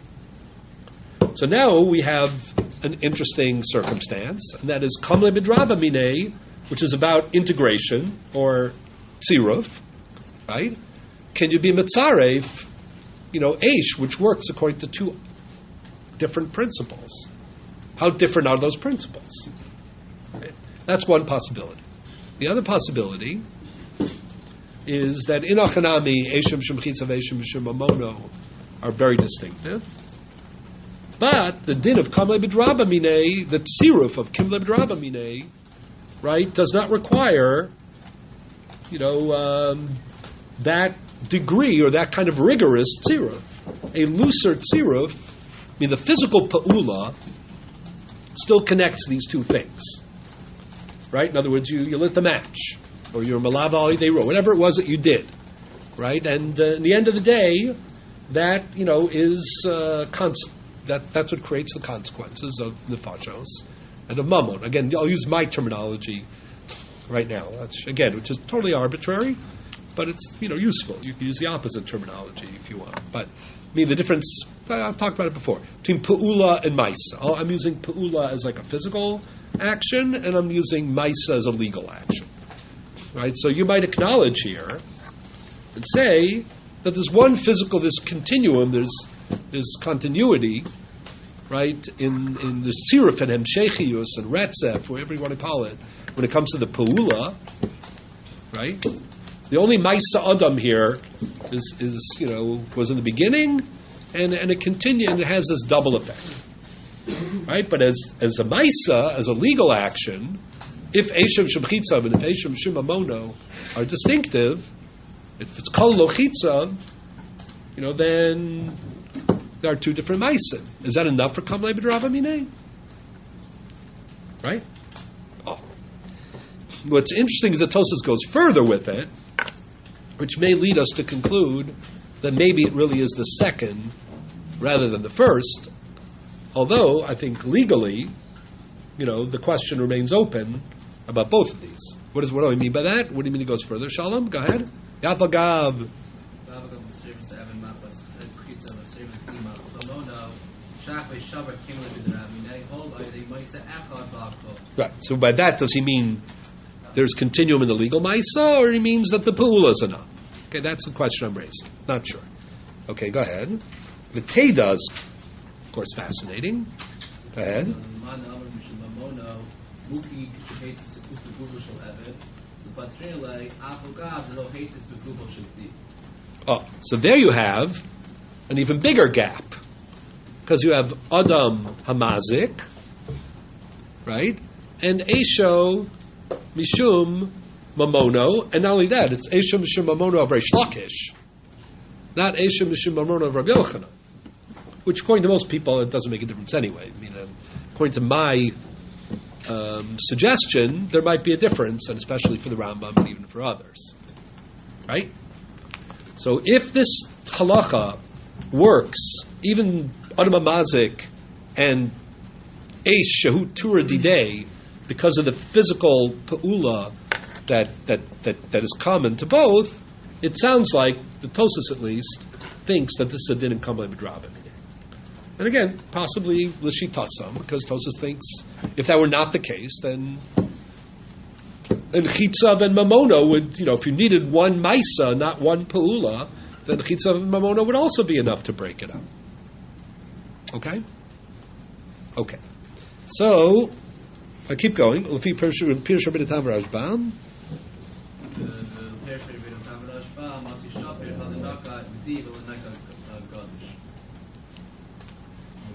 So now we have an interesting circumstance, and that is Kamle Bidraba Minei, which is about integration, or Tziruf, right? Can you be Mitzarev, you know, Aish, which works according to two different principles? How different are those principles? Right? That's one possibility. The other possibility is that in Achanami, Eishim Shem Chitzav, Eishim Shem Mamono are very distinctive. But the din of Kamle Bidraba Minei, the tziruf of Kimle Bidraba Minei, right, does not require, you know, um, that degree or that kind of rigorous tziruf. A looser tziruf, I mean, the physical pa'ula still connects these two things. Right? In other words, you, you lit the match, or you're Malava Ali Deiro, whatever it was that you did. Right? And uh, in the end of the day, that, you know, is uh, cons- that that's what creates the consequences of nefashos and of mammon. Again, I'll use my terminology right now. That's, again, which is totally arbitrary, but it's, you know, useful. You can use the opposite terminology if you want. But I mean, the difference, I've talked about it before, between Pa'ula and Maisa. I'm using Pa'ula as like a physical action, and I'm using Maisa as a legal action. Right? So you might acknowledge here and say that there's one physical, this continuum, there's there's continuity, right, in, in the tziruf and hemshechius and retzef, whatever you want to call it, when it comes to the Pa'ula, right? The only Maisa Adam here is, is, you know, was in the beginning, and, and it continue, and it has this double effect. Right? But as as a Maisa, as a legal action, if Eishim Shem Chitzav and if Eishim Shem Mamono are distinctive, if it's Kol Lo Chitzav, you know, then there are two different Maisim. Is that enough for Kamle B'Draba Minei? Right? Oh. What's interesting is that Tosas goes further with it, which may lead us to conclude that maybe it really is the second rather than the first. Although, I think legally, you know, the question remains open about both of these. What, is, what do I mean by that? What do you mean he goes further? Shalom, go ahead. Yatagav. Right. So by that, does he mean there's continuum in the legal Maisa, or he means that the Pa'ula is enough? Okay, that's the question I'm raising. Not sure. Okay, go ahead. The Teda is, of course, fascinating. Go ahead. Oh, so there you have an even bigger gap. Because you have Adam Hamazik, right? And Esho Mishum Mamono. And not only that, it's Esho Mishum Mamono of Reish Lakish, not Esho Mishum Mamono of Rabbi Yochanan. Which, according to most people, it doesn't make a difference anyway. I mean, um, according to my um, suggestion, there might be a difference, and especially for the Rambam and even for others. Right? So if this halacha works, even Adam Mazik and Eish Shahut Tura Didei, because of the physical pa'ula that, that, that, that is common to both, it sounds like, the Tosas at least, thinks that this is a din in Kamle B'Draba. And again, possibly L'Shitasam, because Tosas thinks if that were not the case, then then Chitzav and Mamono would, you know, if you needed one Maisa, not one Pa'ula, then Chitzav and Mamono would also be enough to break it up. Okay? Okay. So, I keep going. L'fi Pirush Rabbeinu Tam Rashbam.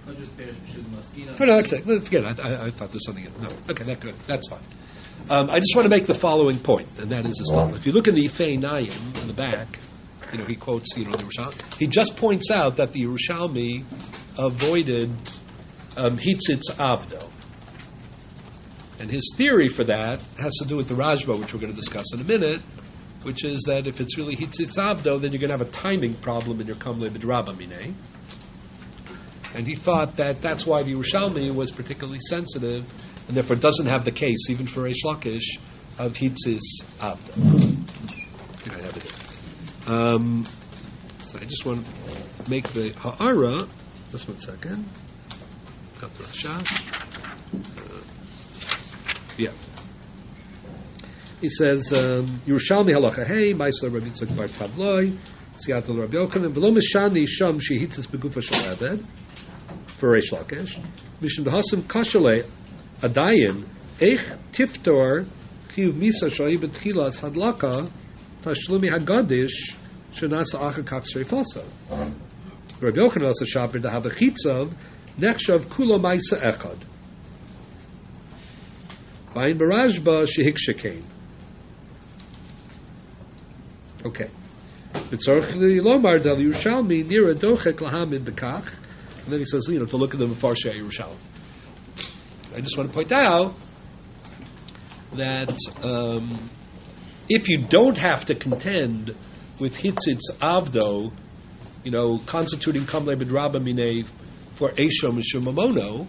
Oh, no, that's it. Forget it. I, I, I thought there's something. No. Okay, that good. That's fine. Um, I just want to make the following point, and that is as follows. If you look in the Ifei Nayim in the back, you know, he quotes, you know, the Yerushalmi. He just points out that the Yerushalmi avoided um, Hitzitz Avdo. And his theory for that has to do with the Rajba, which we're going to discuss in a minute, which is that if it's really Hitzitz Avdo, then you're going to have a timing problem in your Kamle B'draba Minei. And he thought that that's why the Yerushalmi was particularly sensitive, and therefore doesn't have the case, even for Reish Lakish, of Hitzitz Avdo. I have it here. Um, so I just want to make the Ha'ara. Just one second. Got the Rashash. Uh, yeah. He says, um, Yerushalmi halacha hey, Ma'aseh Rabbi Yitzchak bar Pavloi, Siatel Rabbi Yochanan, v'lo mishani sham shehitzis begufa shel Eved, for Reish Lakish, Mishum b'hasam kashalei adayin, eich tiftor chiyuv misa shoi b'tchilas hadlaka, tashlumi hagadish, shenasa acher kach shreifasa. Rabbi Yochanan also shaper to have a chitzav, nechshav kulo ma'isa echad. Bain barajba shehik shekain. Okay. B'tzorch lomar dal Yerushalmi nira dochek lahamin bekach. And then he says, you know, to look at the Mefarshei Yerushalmi. I just want to point out that um, if you don't have to contend with Hitzitz Avdo, you know, constituting Kamle B'draba Minei for Esho Mishum Mamono,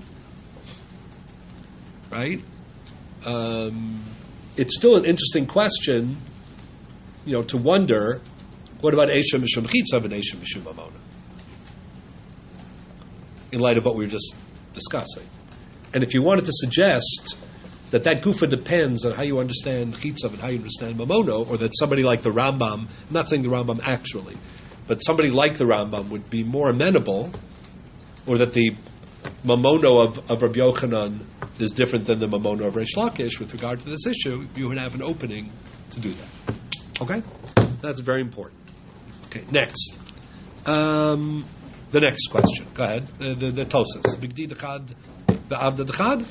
right? Um, it's still an interesting question, you know, to wonder, what about Esho Mishum Chitzav and Esho Mishum Mamono? In light of what we were just discussing. And if you wanted to suggest that that gufa depends on how you understand Chitzav and how you understand Mamono, or that somebody like the Rambam, I'm not saying the Rambam actually, but somebody like the Rambam would be more amenable, or that the Mamono of, of Rabbi Yochanan is different than the Mamono of Reish Lakish with regard to this issue, you would have an opening to do that. Okay? That's very important. Okay, next. Um, the next question. Go ahead. The, the, the Tosas. Bigdi Dechad, the Avda Dechad?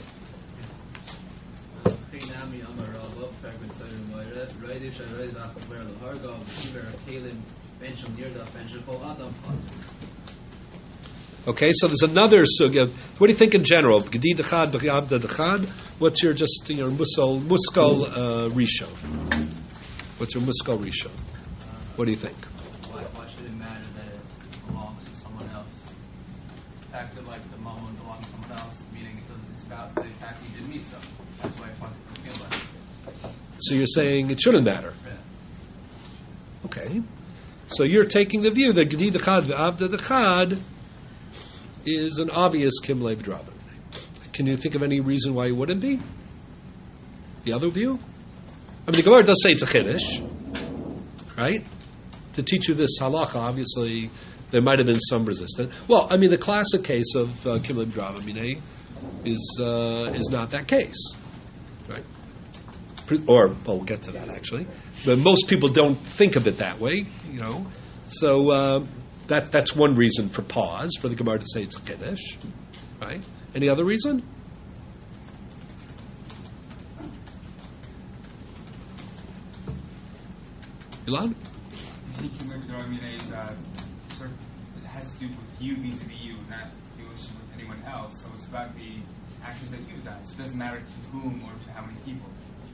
Okay, so there's another sugya. What do you think in general? Gedi dechad, b'yavda dechad. What's your just your muskal muskal uh, rishon? What's your muskal rishon? What do you think? Why, why should it matter that it belongs to someone else? The fact that like the mammon belongs to someone else, meaning it doesn't. It's about the fact he did misa. That's why I find it feel like. So you're saying it shouldn't matter. Yeah. Okay. So you're taking the view that Gedi dechad, b'yavda dechad is an obvious Kimle B'draba. Can you think of any reason why it wouldn't be? The other view? I mean, the Gemara does say it's a Chiddush, right? To teach you this halacha, obviously, there might have been some resistance. Well, I mean, the classic case of uh, Kimle B'draba Minei is uh, is not that case, right? Or, well, we'll get to that, actually. But most people don't think of it that way, you know. So, uh, That that's one reason for pause for the Gemara to say it's a Kiddush, right? Any other reason? Ilan? I think maybe the Ramina is uh, sort of it has to do with you vis-a-vis you, not the relationship with anyone else. So it's about the actions that you've done. So it doesn't matter to whom or to how many people.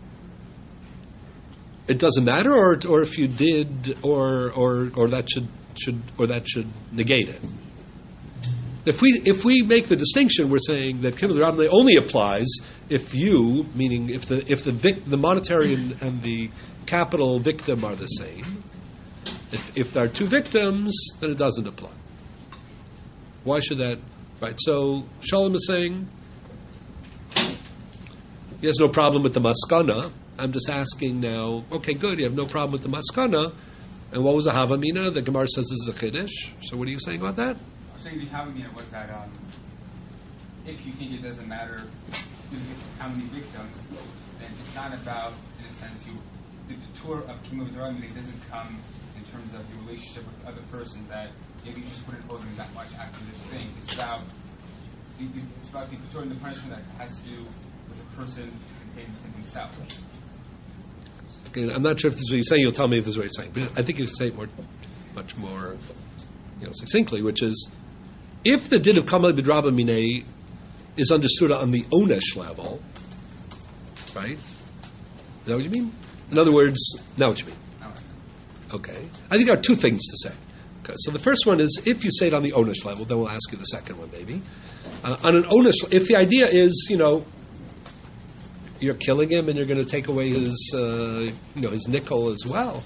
It doesn't matter, or or if you did, or or or that should. should or that should negate it. If we if we make the distinction, we're saying that Kimle B'draba only applies if you, meaning if the if the vic, the monetary and, and the capital victim are the same. If if there are two victims, then it doesn't apply. Why should that? Right. So Shalom is saying he has no problem with the maskana. I'm just asking now. Okay, good. You have no problem with the maskana. And what was the Havamina? The Gemara says this is a Chiddush. So what are you saying about that? I'm saying the Havamina was that um, if you think it doesn't matter how many victims, then it's not about, in a sense, you the tour of Kimle B'draba Minei doesn't come in terms of your relationship with the other person, that maybe you just wouldn't owe them that much after this thing. It's about the, the, it's about the Patur and the punishment that has to do with the person contained within himself. Okay, I'm not sure if this is what you're saying. You'll tell me if this is what you're saying. But I think you say it more, much more, you know, succinctly, which is, if the din of Kamal Bidraba Minei is understood on the Onesh level, right? Is that what you mean? In other words, now what you mean? Okay. I think there are two things to say. Okay. So the first one is, if you say it on the Onesh level, then we'll ask you the second one, maybe. Uh, on an Onesh, if the idea is, you know, you're killing him and you're going to take away his, uh, you know, his nickel as well,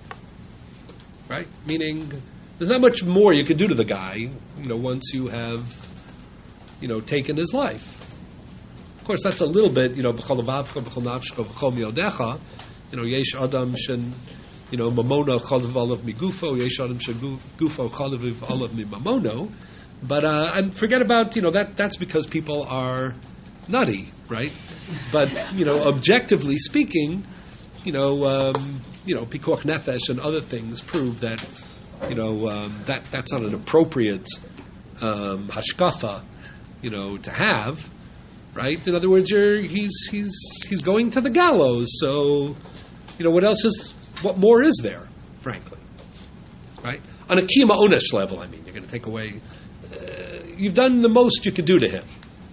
right? Meaning, there's not much more you can do to the guy, you know, once you have, you know, taken his life. Of course, that's a little bit, you know, b'chol levavcha, b'chol nafshcha, b'chol miodecha, you know, yesh adam shen, you know, mamona chalav olav migufo, yesh adam shen gufo chalav olav mi mamono. But uh, and forget about, you know, that that's because people are nutty, right? But, you know, objectively speaking, you know, um, you know, pikuach nefesh and other things prove that, you know, um, that that's not an appropriate um, hashkafa, you know, to have, right? In other words, you're, he's he's he's going to the gallows. So, you know, what else is? What more is there, frankly, right? On a kiyama onesh level, I mean, you're going to take away. Uh, you've done the most you could do to him.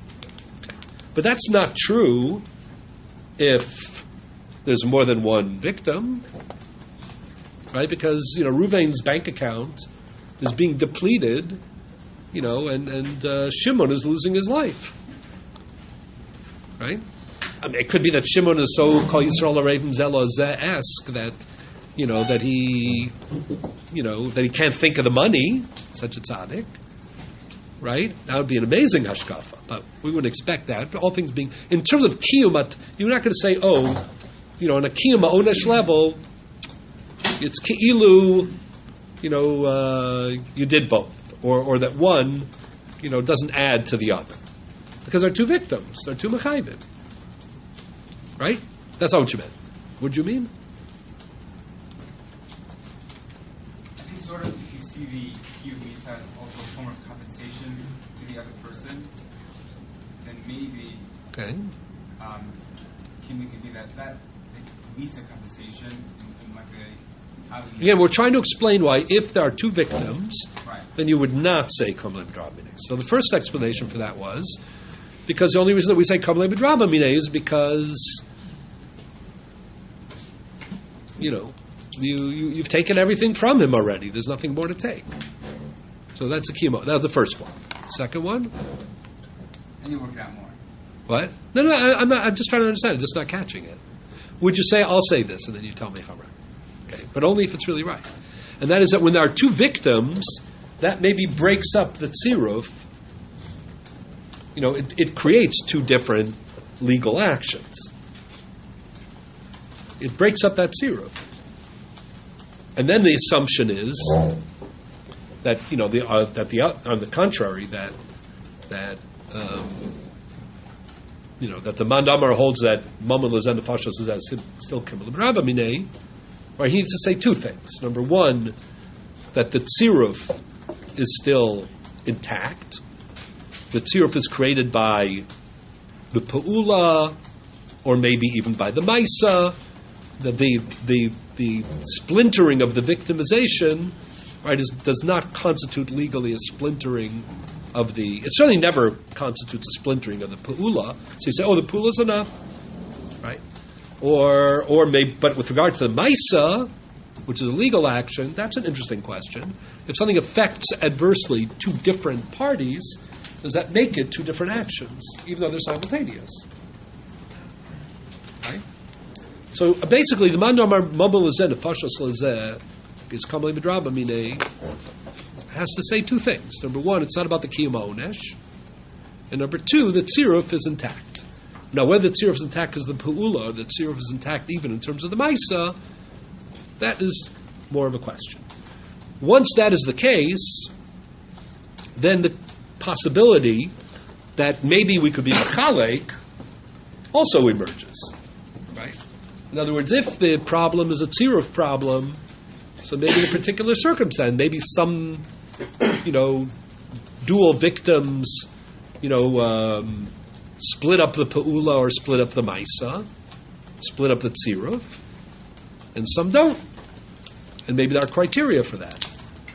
But that's not true if there's more than one victim, right? Because, you know, Ruvain's bank account is being depleted, you know, and, and uh, Shimon is losing his life, right? I mean, it could be that Shimon is so Kol Yisrael Arevim Zelo Zeh-esque that, you know, that he, you know, that he can't think of the money, such a tzaddik. Right? That would be an amazing hashkafa, but we wouldn't expect that. All things being, in terms of kiyumat, you're not going to say, oh, you know, on a kiyuma onesh level, it's ki'ilu, you know, uh, you did both, or or that one, you know, doesn't add to the other, because they're two victims, they're two mechayvim, right? That's not what you meant. What do you mean? I think sort of if you see the kiyumis as also a form of compensation to the other person, then maybe Okay. um, can we could be that that visa compensation in, in like a how do you- Again, we're trying to explain why, if there are two victims, right. then you would not say Kamle B'draba Minei. So the first explanation for that was because the only reason that we say Kamle B'draba Minei is because, you know, you, you you've taken everything from him already. There's nothing more to take. So that's a chemo. That was the first one. Second one. And you work it out more. What? No, no. I, I'm not. I'm just trying to understand. I'm just not catching it. Would you say I'll say this, and then you tell me if I'm right? Okay, but only if it's really right. And that is that when there are two victims, that maybe breaks up the tziruf. You know, it, it creates two different legal actions. It breaks up that tziruf. And then the assumption is that, you know, the, uh, that the uh, on the contrary, that that um, you know that the Mandamar holds that Mammon Lezen Nefashos is as still Kimmel B'Draba Minei. Right, he needs to say two things. Number one, that the tziruf is still intact. The tziruf is created by the pa'ula, or maybe even by the maisa. The the the, the splintering of the victimization, right, is, does not constitute legally a splintering of the. It certainly never constitutes a splintering of the pa'ula. So you say, oh, the pa'ula is enough, right? Or or maybe, but with regard to the maisa, which is a legal action, that's an interesting question. If something affects adversely two different parties, does that make it two different actions, even though they're simultaneous? Right? So uh, basically, the mandamar mabel lezeh nefashos lezeh is Kamle B'Draba Minei has to say two things. Number one, it's not about the kiyuma onesh, and number two, the tziruf is intact. Now, whether the tziruf is intact as the pa'ula, or the tziruf is intact even in terms of the maisa, that is more of a question. Once that is the case, then the possibility that maybe we could be machalek also emerges, right? In other words, if the problem is a tziruf problem, so maybe in a particular circumstance, maybe some, you know, dual victims you know, um, split up the Pa'ula or split up the Maisa, split up the Tziruf, and some don't. And maybe there are criteria for that.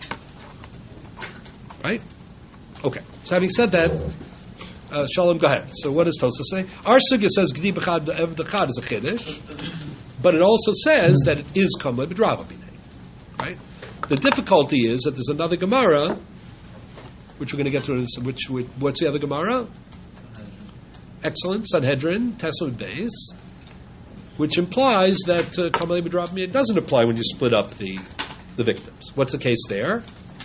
Right? Okay. So having said that, uh, Shalom, go ahead. So what does Tosa say? Our sugya says Gdi b'chad b'chad is a chiddush, but it also says that it is kamei b'drava b'nei. Right? The difficulty is that there's another Gemara, which we're going to get to. Which, which what's the other Gemara? Excellent, Sanhedrin, Tesla Beis, which implies that uh, kamei b'drava b'nei doesn't apply when you split up the the victims. What's the case there?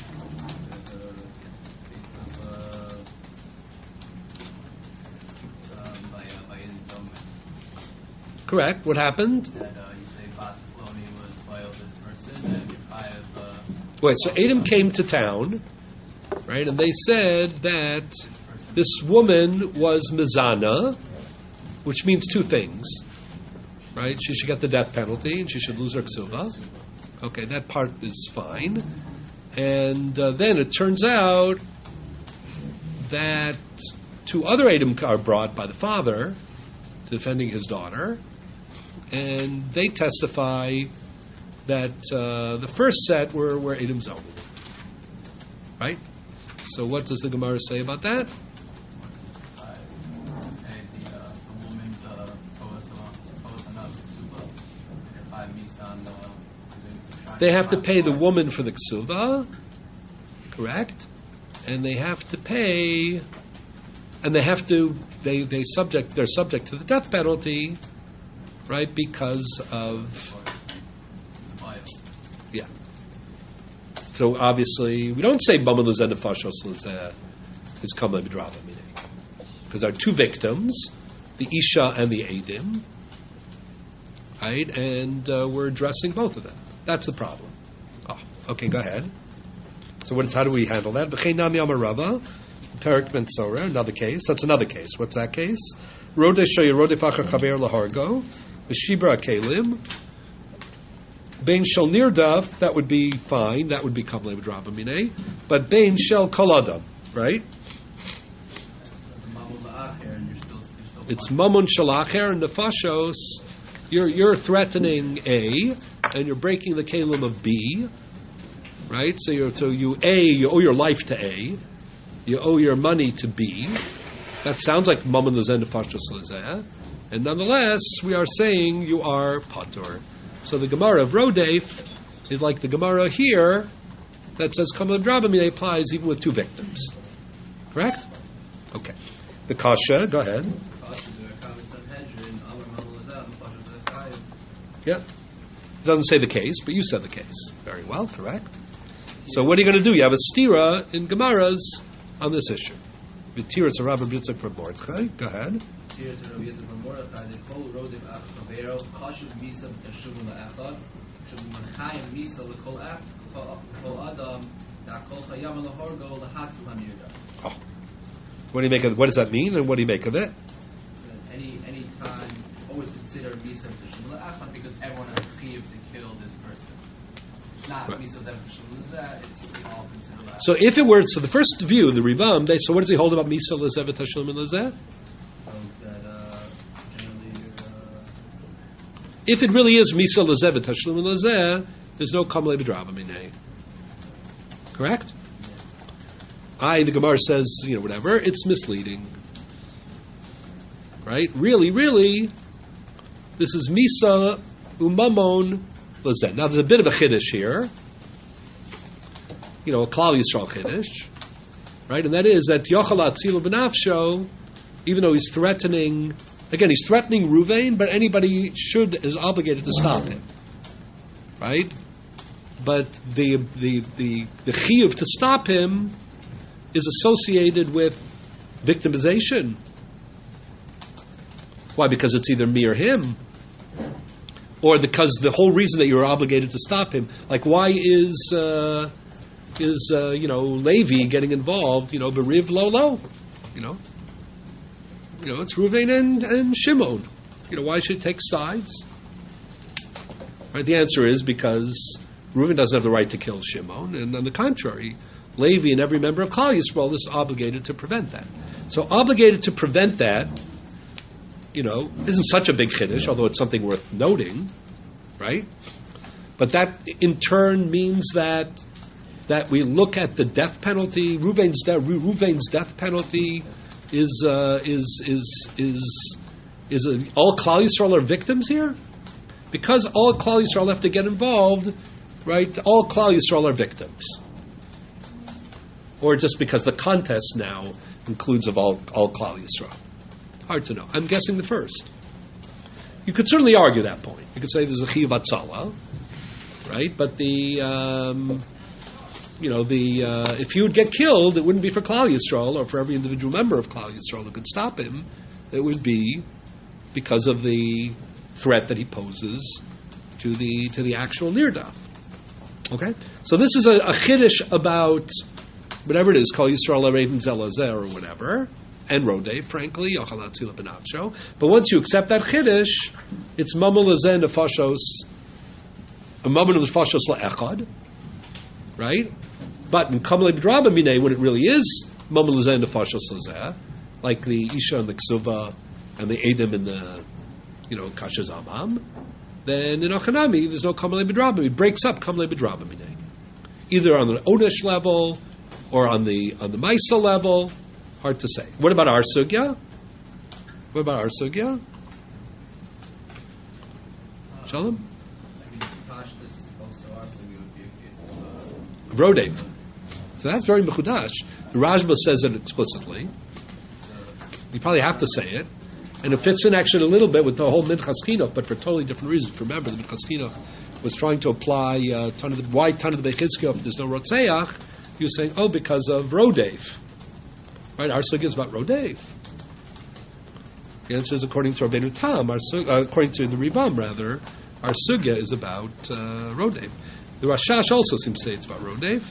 Correct. What happened? That uh, you say Bas Ploni was violed this person, and Yechayev. Uh, Wait, so Edom came to town, right? And they said that this woman was Mizana, which means two things, right? She should get the death penalty, and she should lose her ksuva. Okay, that part is fine. And uh, then it turns out that two other Edom are brought by the father defending his daughter, and they testify that uh, the first set were, were Edom's own. Right? So what does the Gemara say about that? They have to pay the woman for the ksuva, correct? And they have to pay, and they have to, they, they subject, they're subject to the death penalty, right? Because of, yeah. So obviously, we don't say Bama Lezen Nefashos Lezeh is Kamei B'drava Minei, because there are two victims, the Isha and the Edim, right? And uh, we're addressing both of them. That's the problem. Oh, okay, go ahead. So what is, how do we handle that? V'chein nami amar Rava, Perik ben Tzora, another case. That's another case. What's that case? Rodeh shoyer rodef achar chaver lahargo, v'shibra kelim, bein shel nirdaf, that would be fine. That would be kamei b'drava minei. But bein shel kol adam, right? It's mamon shel acher and nefashos. You're you're threatening A, and you're breaking the kelim of B, right? So you so you A, you owe your life to A, you owe your money to B. That sounds like mamon lezen nefashos lezeh, and nonetheless we are saying you are patur. So the Gemara of Rodef is like the Gemara here that says kamei b'drava minei applies even with two victims. Correct? Okay. The kasha, go ahead. Yeah. It doesn't say the case, but you said the case. Very well, correct. So what are you going to do? You have a stira in Gemaras on this issue. V'tiras Rabbi Yitzchak from Mordechai. Go ahead. Oh. What do you make of? What does that mean, and what do you make of it? Any any time, always consider misa b'shemula achad because everyone has a chiyuv to kill this person. It's not right. misa b'shemula. It's all considered. Achad. So if it were, so the first view, the Rivam, they so what does he hold about misa lezeh v'tashlumin lezeh? That uh, generally, uh, if it really is misa lezeh v'tashlumin lezeh, there's no kamei b'drava minei. Correct? I, the Gemara says, you know, whatever, it's misleading. Right? Really, really, this is Misa Umamon Lezeh. Now, there's a bit of a chiddush here. You know, a Klal Yisrael chiddush. Right? And that is that Yochel Atzilu B'nafsho, even though he's threatening, again, he's threatening Ruvain, but anybody should, is obligated to stop him. Right? But the, the, the, the chiyuv to stop him is associated with victimization. Why? Because it's either me or him, or because the whole reason that you're obligated to stop him. Like, why is uh, is uh, you know Levi getting involved? You know, beriv lolo. You know, you know it's Reuven and and Shimon. You know, why should it take sides? Right. The answer is because Reuven doesn't have the right to kill Shimon, and on the contrary, Levi and every member of Klal Yisrael is obligated to prevent that. So obligated to prevent that, you know, isn't such a big chiddush, although it's something worth noting, right? But that in turn means that that we look at the death penalty. Ruvain's, de- Ruvain's death penalty is uh, is is is is a, all Klal Yisrael are victims here, because all Klal Yisrael have to get involved, right? All Klal Yisrael are victims, or just because the contest now includes of all all Klal Yisrael. Hard to know. I'm guessing the first. You could certainly argue that point. You could say there's a chiyuv atzala, right? But the um, you know the uh, if he would get killed, it wouldn't be for Klal Yisrael or for every individual member of Klal Yisrael who could stop him. It would be because of the threat that he poses to the to the actual nirdaf. Okay, so this is a, a chiddush about whatever it is, Kol Yisrael Arevim Zelazeh or whatever. And Rodei, frankly, Yochalatzila Benavsho. But once you accept that chiddush, it's Mamul Lazen Nefashos, a Mamul Nefashos La'echad, right? But in Kamalei B'draba Minei, when it really is Mamul Lazen Nefashos Lazeh, like the Isha and the Ksuva and the Edom and the, you know, Kashaz Amam, then in Achanami, there's no Kamalei B'draba. It breaks up Kamalei B'draba Minei. Either on the Onesh level or on the on the Maisa level. Hard to say. What about our sugya? What about our sugya? Uh, Shalom? I mean, Pashtus also our sugya would be a case of. Uh, Rodev. So that's very mechudash. The Rajba says it explicitly. You probably have to say it. And it fits in actually a little bit with the whole Minchas Chinuch, but for totally different reasons. Remember, the Minchas Chinuch was trying to apply uh, ton of the, why ton of the Bechizkiah if there's no Rotzeach. He was saying, oh, because of Rodev. Right, our sugya is about Rodev. The answer is according to Rabbeinu Tam, our sug- uh, according to the Rivam, rather, our sugya is about uh, Rodev. The Rashash also seems to say it's about Rodev.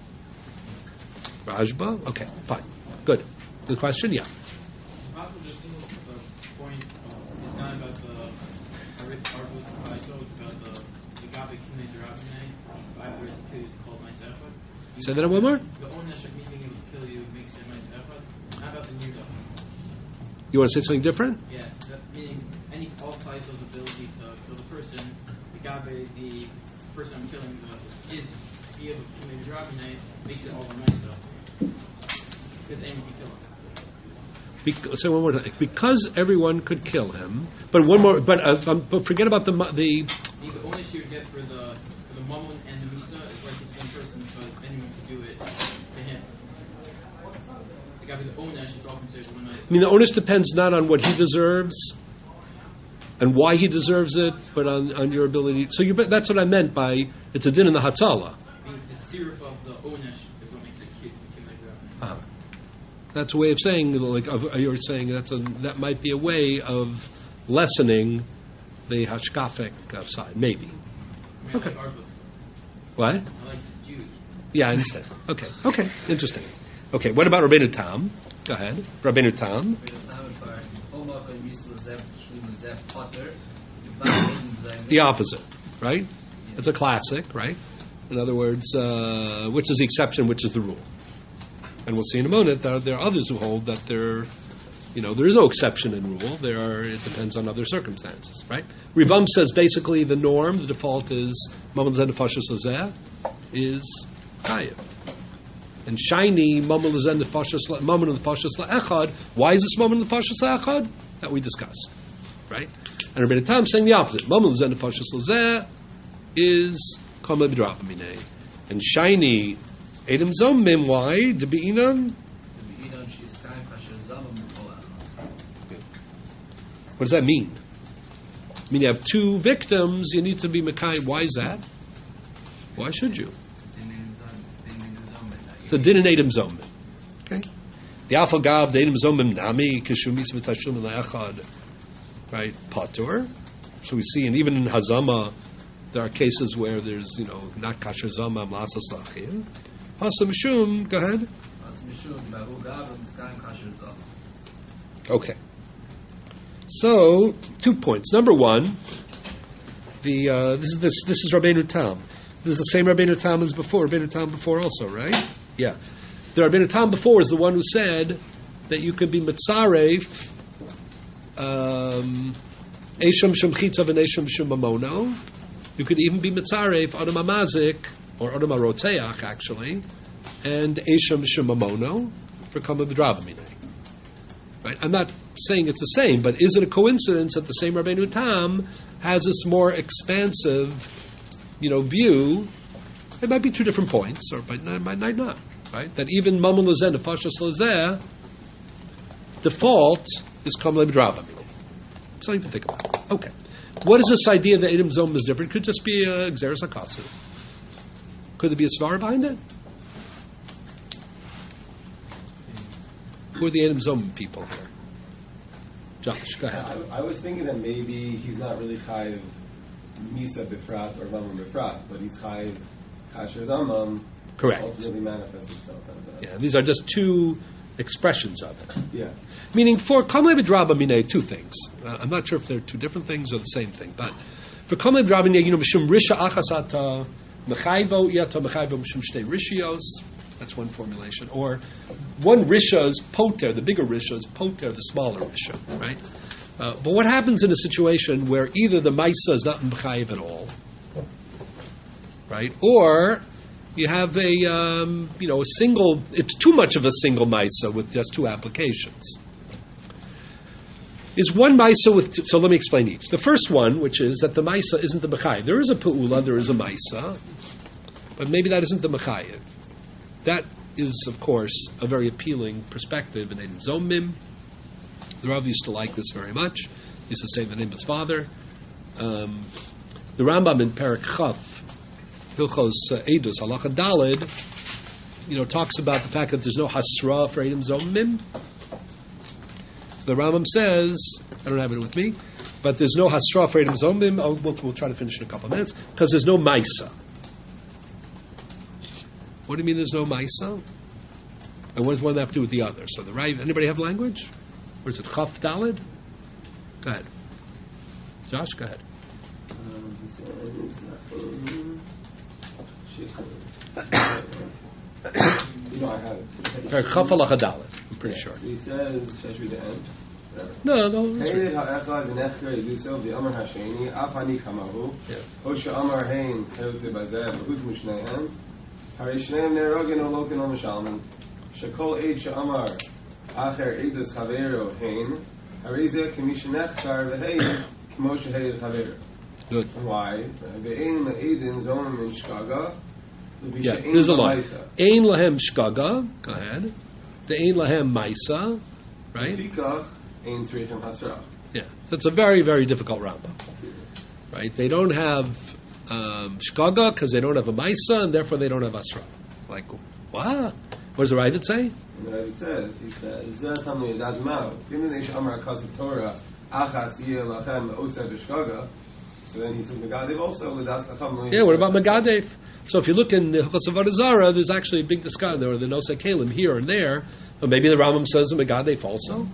Rajba, okay, fine, good. The question, yeah. Possible just the point uh, is not about the articles of Kaito, it's about the the Gabi Kinei Derabinei. I have a kid called myself. Say that one more. The onesh of meeting will kill you makes it myself. How about the nirda? You want to say something different? Yeah, that meaning any all Kaito's ability to kill the person, the Gabi, the person I'm killing, the is be able to Kinei Derabinei makes it all by myself. Because anyone can kill him. Be- say one more time. Because everyone could kill him, but one more. But uh, um, but forget about the the. The only you would get for the for the mammon and the misa is like it's one person, because anyone could do it to him. The guy with the onesh is all considered one night. I mean, the onus depends not on what he deserves and why he deserves it, but on, on your ability. So you that's what I meant by it's a din in the Hatzalah. I mean, the sirif of the onesh is what makes it kid Uh-huh. That's a way of saying, like of, you're saying that's a, that might be a way of lessening the hashkafic uh, side, maybe. I mean, Okay. I like Arbus. What? I like Jews. Yeah, I understand. Okay, okay, interesting. Okay, what about Rabbeinu Tam? Go ahead, Rabbeinu Tam. The opposite, right? It's a classic, right? In other words, uh, which is the exception, which is the rule? And we'll see in a moment that there are others who hold that there, you know, there is no exception in rule. There are, it depends on other circumstances, right? Rivam says basically the norm, the default is Mamon Zen Nefashos Lazeh is Chayiv. And shiny Mamon Zen Nefashos Mamon Nefashos La'echad. Why is this Mamon Nefashos La'echad? That we discussed, right? And Rabbeinu Tam saying the opposite. Mamon Zen Nefashos Lazeh is Kamei B'draba Minei. And shiny Edom Zomim, why? To be Inan? What does that mean? I mean, you have two victims, you need to be Mekai. Why is that? Why should you? It's a din in Edom Zomim. Okay? The Alpha Gab, the Edom Zomim Nami, Kishumis V'tashum L'echad, right? Patur. So we see, and even in Hazama, there are cases where there's, you know, not Kasher Zama, Mlasas Lachim. Hasa Mishum, go ahead. Okay. So, two points. Number one, the uh, this is this this is Rabbeinu Tam. This is the same Rabbeinu Tam as before. Rabbeinu Tam before also, right? Yeah. The Rabbeinu Tam before is the one who said that you could be mitzaref um, esham shum chitzav and esham shum mamono. You could even be mitzaref adam amazik or adam aroteach actually, and esham shum mamono for kama v'drabamine. Right? I'm not saying it's the same, but is it a coincidence that the same Rabbeinu Tam has this more expansive, you know, view? It might be two different points, or it might, might not. Right? That even Mammon Lazeh, Nefashos Lazeh, default is Kam Le'B'Drabamine. Something to think about. Okay. What is this idea that Edom Zom is different? Could just be a Xeris HaKasu. Could there be a Svara behind it? Who are the Edom Zom people here? Josh, go ahead. I, I was thinking that maybe he's not really chayiv Misa Bifrat or Mamon Bifrat, but he's chayiv Kasher Zamam. Correct. Ultimately manifests itself as a... Yeah, these are just two expressions of it. Yeah. Meaning for Kamei B'Draba Minei, two things. Uh, I'm not sure if they're two different things or the same thing, but for Kamei B'Draba Minei, you know, Mishum Risha Achasata Mechayvo Yata Mechayvo Mishum Shtei Rishios. That's one formulation. Or one Risha is Poter, the bigger Risha is Poter, the smaller Risha, right? Uh, but what happens in a situation where either the Maisa is not Mechayiv at all, right? Or you have a, um, you know, a single, it's too much of a single Maisa with just two applications. Is one Maisa with, two, so let me explain each. The first one, which is that the Maisa isn't the Mechayiv. There is a Pe'ula, there is a Maisa, but maybe that isn't the Mechayiv. That is, of course, a very appealing perspective in Edom Zomim. The Rav used to like this very much. He used to say the name of his father. Um, the Rambam in Perek Chaf, Hilchos uh, Eidos, Halacha Daled, you know, talks about the fact that there's no hasra for Edom Zomim. The Rambam says, I don't have it with me, but there's no hasra for Edom Zomim. Oh, we'll, we'll try to finish in a couple of minutes, because there's no Maisa. What do you mean there's no Maisa? And what does one have to do with the other? So the right, anybody have language? Or is it Chaf Daled? Go ahead. Josh, go ahead. Um, he says, um, you know, I have it. Chaf Halacha Daled, I'm pretty Yeah, sure. So he says, should I read the end? Whatever. No, no. That's Hated right. ha'echad v'nechker yiduso v'amar hasheni af ani kamahu o she'amar hein chevze bazeh v'huz mushneihen harei shneim ne'erogin o lokin o mishalman shekol eid she'amar acher eidus chavero hein harei zeh k'mi shenechkar v'hein k'mo she'heid chavero. Good. Why? Ve'ein le'eidin zomim in shkaga Yeah, there's a lot. Ein lahem shkaga. Go ahead. The ein lahem maisa. Right? Fikach ein tzrichem hasra. Yeah. So it's a very, very difficult Rambam. Right? They don't have um, shkaga because they don't have a maisa, and therefore they don't have asra. Like, what? What does the Ravid say? And the Ravid says, he says, Zeh tamu yedad mao. Given ish amar kasuk Torah, achatz yeh lachem oseh v'shkaga. So then he says, Megadev also, l'das acham. Yeah, what about Megadev? So if you look in the Hilchos Avodah Zarah, there's actually a big discussion. There are the Nosei Kalim here and there. But maybe the Rambam says the Megadev also.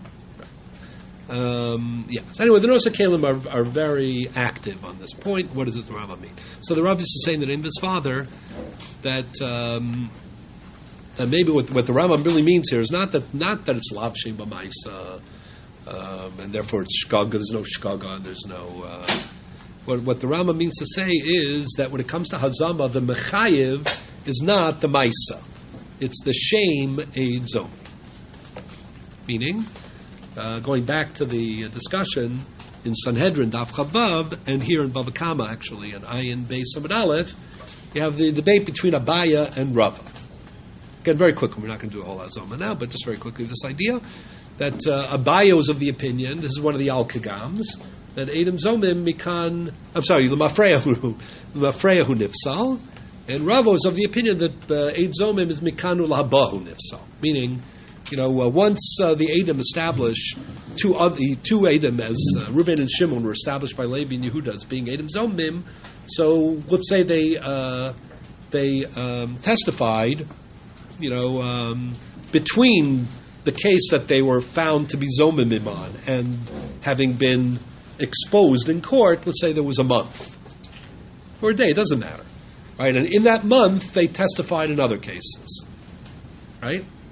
Um, yeah. So anyway, the Nosei Kalim are, are very active on this point. What does the Rambam mean? So the Rav used to say in the name of his father that um, that maybe what, what the Rambam really means here is not that not that it's Lav Shem B'Maisa, um, and therefore it's Shkaga. There's no Shkaga. There's no. Uh, What, what the Rambam means to say is that when it comes to Hazama, the Mechayiv is not the Maisa. It's the shame Eid Zom. Meaning, uh, going back to the discussion in Sanhedrin, Daf Chavav, and here in Bava Kama, actually, in Ayin Beis Samad Aleph, you have the debate between Abaya and Rava. Again, very quickly, we're not going to do a whole Hazama now, but just very quickly, this idea that uh, Abaya was of the opinion, this is one of the Al-Kagams, that Edom Zomim mikan, I'm sorry, L'mafreyahu L'mafreyahu nifsal, and Rava is of the opinion that uh, Edom Zomim is mikanu l'habahu nifsal, meaning, you know, uh, once uh, the Edom established, two of the two Edom as uh, Reuben and Shimon were established by Levi and Yehuda as being Edom Zomim, so let's say they uh, they um, testified, you know, um, between the case that they were found to be Zomim on and having been exposed in court, let's say there was a month or a day, it doesn't matter, right? And in that month, they testified in other cases, right?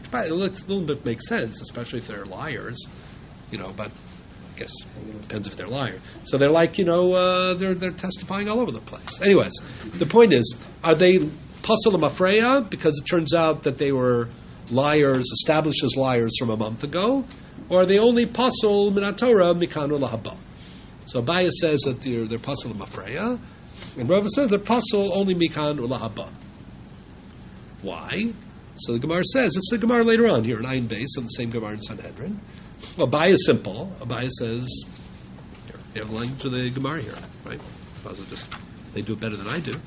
It looks a little bit makes sense, especially if they're liars, you know. But I guess it depends if they're liars. So they're like, you know, uh, they're they're testifying all over the place. Anyways, the point is, are they pasul mafreya because it turns out that they were liars, established as liars from a month ago, or are they only pasul minatora mikanu lahaba? So Abaya says that they're, they're pasul mafreya, and Rava says they're pasul only mikan ulahaba. Why? So the Gemara says, it's the Gemara later on here in Ayin Beis, and the same Gemara in Sanhedrin. Well, Abaya is simple. Abaya says, here, you have the language of the Gemara here, right? Just, they do it better than I do.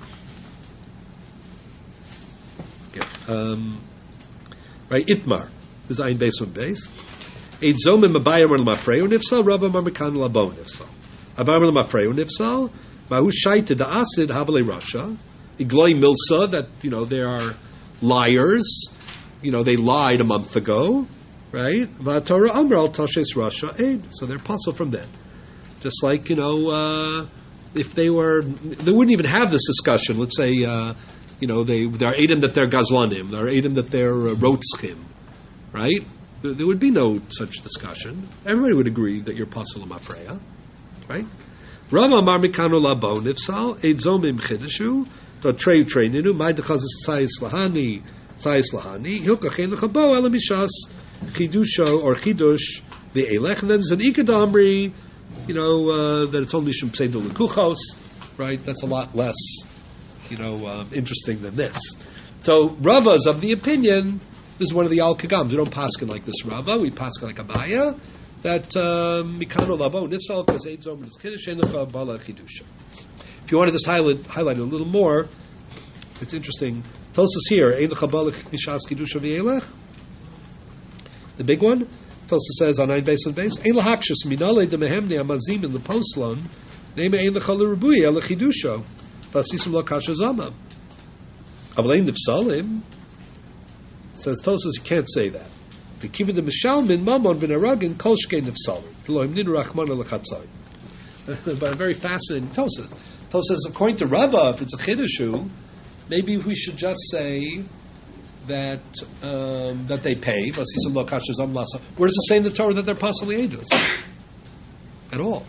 Okay. Um, right, Itmar is Ayin Beis on Beis. Eid zomim Abaya mar l'mafreu nifsal, Rava mar mikan labo nifsal. Abaya mar l'mafreu nifsal, Mahu shaita da asid havale Rasha, Igloi milsa, that, you know, they are liars, you know, they lied a month ago, right? V'atorah amral tashes Rasha aid. So they're puzzled from that. Just like, you know, uh, if they were, they wouldn't even have this discussion. Let's say, uh, you know, they there are Eidim that they're Gazlanim, there are Eidim that they're uh, Rotzchim, right? There, there would be no such discussion. Everybody would agree that you're Pasul Mafreya, right? Rava Amar Mikano Labo Nifsal, Eid Zomim Chidishu, to Trey Trey Ninu, my Dechaz Tzayis Lahani, Tzayis Lahani, Hilkachen Lechabo, Elamishas, Chidusho, or Chidush, the Elech, and then there's an Ikadamri, you know, uh, that it's only Shum Pseidu Lekuchos, right? That's a lot less, you know, um, interesting than this. So Rava's of the opinion, this is one of the Al Kagams. We don't paskin like this Rava, we paskin like Abaya, that Mikano Labo Nifsal, because Eid Zom is Kiddush, Enecha Bala Chidusha. If you want to just highlight, highlight it a little more, it's interesting. Tosas here, Enecha Bala Nishas Kiddusha V'Elech, the big one. Tosas says on nine base on base, Ein Lahakshus Minale de Mehemne Amazim in the Postlon, Name Enecha L'Rubuya Ele Chidusha, Vasisim Lo Kasha Zama. Avlein Nifsalim, says Tosas, you can't say that. The Kiva de Mishalmin Mamon Ben Aragin Kol Shkei Nifsalim. Deloim Nid Rachman Lechatzai. But a very fascinating Tosas. Tosas, according to Rava, if it's a Chiddushu, maybe we should just say that um, that they pay. Where does it say in the Torah that they're possibly angels? At all.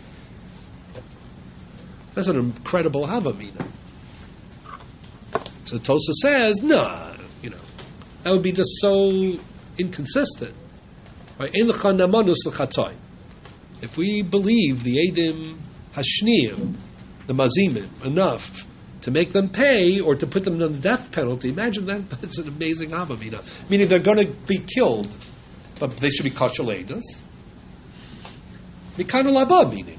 That's an incredible Havamina. So Tosas says, no, nah, you know, that would be just so inconsistent. Right? If we believe the Eidim Hashniyim, the Mazimim, enough to make them pay or to put them on the death penalty, imagine that. That's an amazing Havamina. Meaning they're going to be killed, but they should be kosher leidos. Mikano Laba, meaning.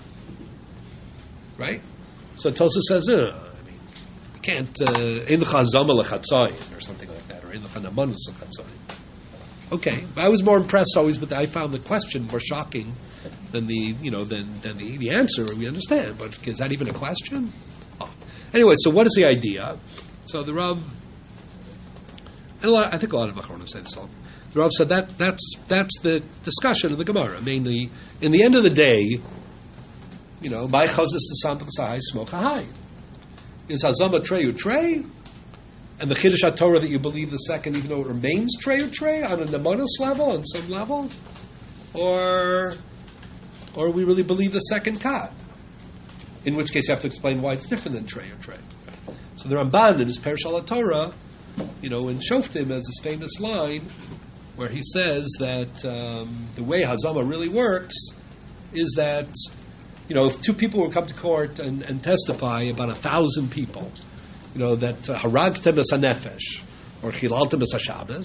Right? So Tosas says, uh, I mean, you can't, in the Chazama Lechatzayin, or something like that, or in the Chanamanus Lechatzayin. Okay, but I was more impressed always with the, I found the question more shocking than the you know than than the, the answer. We understand, but is that even a question? Oh. Anyway, so what is the idea? So the Rav, and a lot, I think a lot of Achronim say this all. The Rav said that that's that's the discussion of the Gemara. Mainly, in the end of the day, you know, by Chosas the Sampak Sahai Smoke Hahai. Is Hazama Treyu Trey? And the Chiddush HaTorah that you believe the second, even though it remains Trey or Trey on a Nemonos level, on some level, or or we really believe the second Kat. In which case, you have to explain why it's different than Trey or Trey. So the Ramban in his Perush HaTorah, you know, in Shoftim has this famous line where he says that um, the way Hazama really works is that, you know, if two people will come to court and, and testify about a thousand people, you know, that haragtem es hanefesh or chilaltem es hashabbos,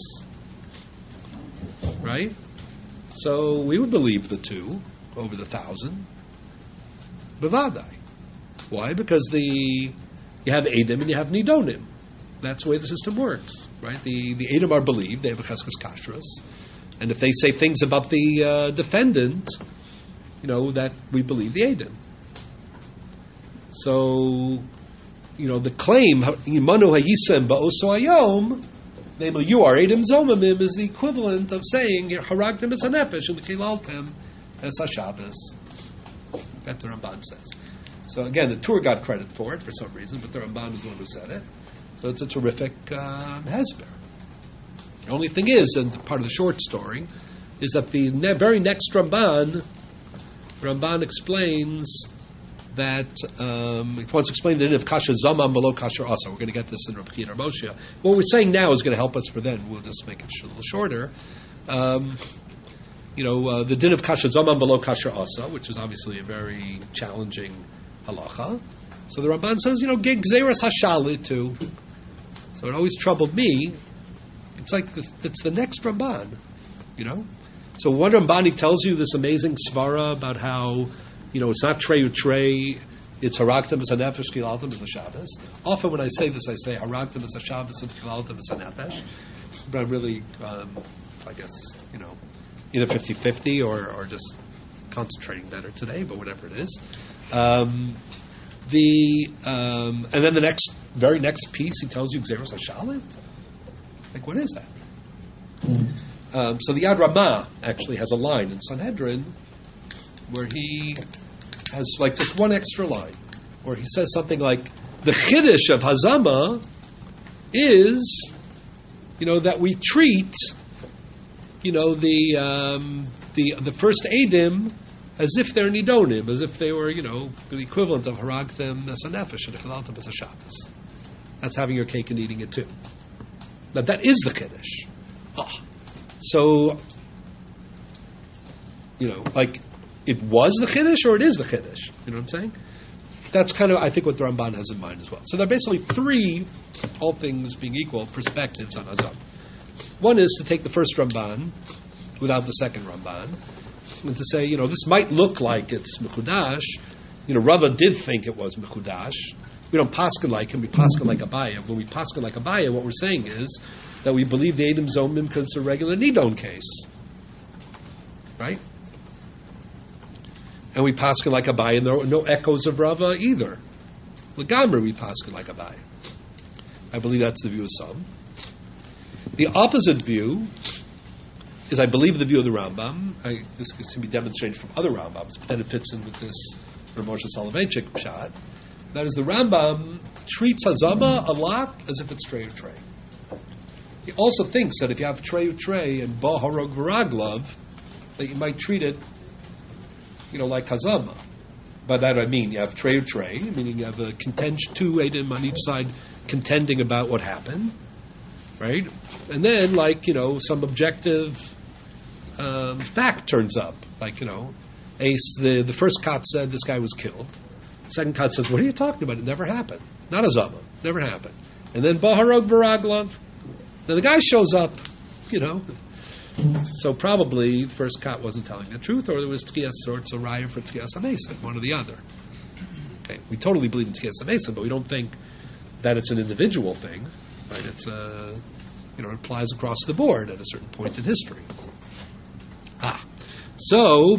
right? So we would believe the two over the thousand. Bevadai. Why? Because the you have Eidim and you have Nidonim. That's the way the system works, right? The the Eidim are believed; they have a cheskes kashrus, and if they say things about the uh, defendant, you know that we believe the Eidim. So, you know, the claim, Imanu Hayisem Ba'oso Ayom, namely, you are Eidim Zomamim, is the equivalent of saying, Haragtem es hanefesh, and Kilaltem es hashabbos. That's what the Ramban says. So again, the Tur got credit for it for some reason, but the Ramban is the one who said it. So it's a terrific um, hezber. The only thing is, and part of the short story, is that the ne- very next Ramban, Ramban explains that um, he wants to explain the din of kasha zaman below kasha asa. We're going to get this in Rav Chiyar Moshe. What we're saying now is going to help us for then. We'll just make it a little shorter. Um, you know, uh, the din of kasha zaman below kasha asa, which is obviously a very challenging halacha. So the Ramban says, you know, gzeras hashalit too. So it always troubled me. It's like the, it's the next Ramban, you know. So one Ramban, he tells you this amazing svara about how, you know, it's not trey u'trey, it's haraktim as a nefesh, kilaltim as a Shabbos. Often when I say this, I say haraktim as a Shabbos and kilaltim as a nefesh. But I'm really, um, I guess, you know, either fifty-fifty or, or just concentrating better today, but whatever it is. Um, the um, and then the next, very next piece, he tells you Gzeros HaShalit. Like, what is that? Um, so the Yad Ramah actually has a line in Sanhedrin where he has like just one extra line, where he says something like, the Chiddush of Hazama is, you know, that we treat, you know, the um, the the first Eidim as if they're Nidonim, as if they were, you know, the equivalent of Haragtem as a Nefesh and Chalaltem as a Shabbos. That's having your cake and eating it too. Now that is the Chiddush. Ah. So, you know, like, it was the Chiddush or it is the Chiddush. You know what I'm saying? That's kind of, I think, what the Ramban has in mind as well. So there are basically three, all things being equal, perspectives on Hazam. One is to take the first Ramban without the second Ramban and to say, you know, this might look like it's Mechudash. You know, Rava did think it was Mechudash. We don't paskin like him, we paskin like Abaya. When we paskin like Abaya, what we're saying is that we believe the Eidim Zomim because it's a regular Nidon case. Right? And we paskin like Abaya, and there are no echoes of Rava either. Legamra, we paskin like Abaya. I believe that's the view of some. The opposite view is, I believe, the view of the Rambam. I, this can be demonstrated from other Rambams, but then it fits in with this Rav Moshe Soloveitchik pshat. That is, the Rambam treats Hazama a lot as if it's Trey or Trey. He also thinks that if you have Trey or Trey and Ba Harog V'Raglav, that you might treat it, you know, like Hazama. By that I mean you have Trey or Trey, meaning you have a contention, two Eidim on each side contending about what happened, right? And then, like, you know, some objective um, fact turns up. Like, you know, Ace, the, the first Kat said this guy was killed. Second Kat says, what are you talking about? It never happened. Not Hazama. Never happened. And then Ba Harog V'Raglav. Then the guy shows up, you know. So probably the first Kat wasn't telling the truth, or there was Tkiyas or Tzoraya for Tkiyas HaMesim, one or the other. Okay, we totally believe in Tkiyas HaMesim, but we don't think that it's an individual thing, right? It's a, you know, it applies across the board at a certain point in history. Ah, so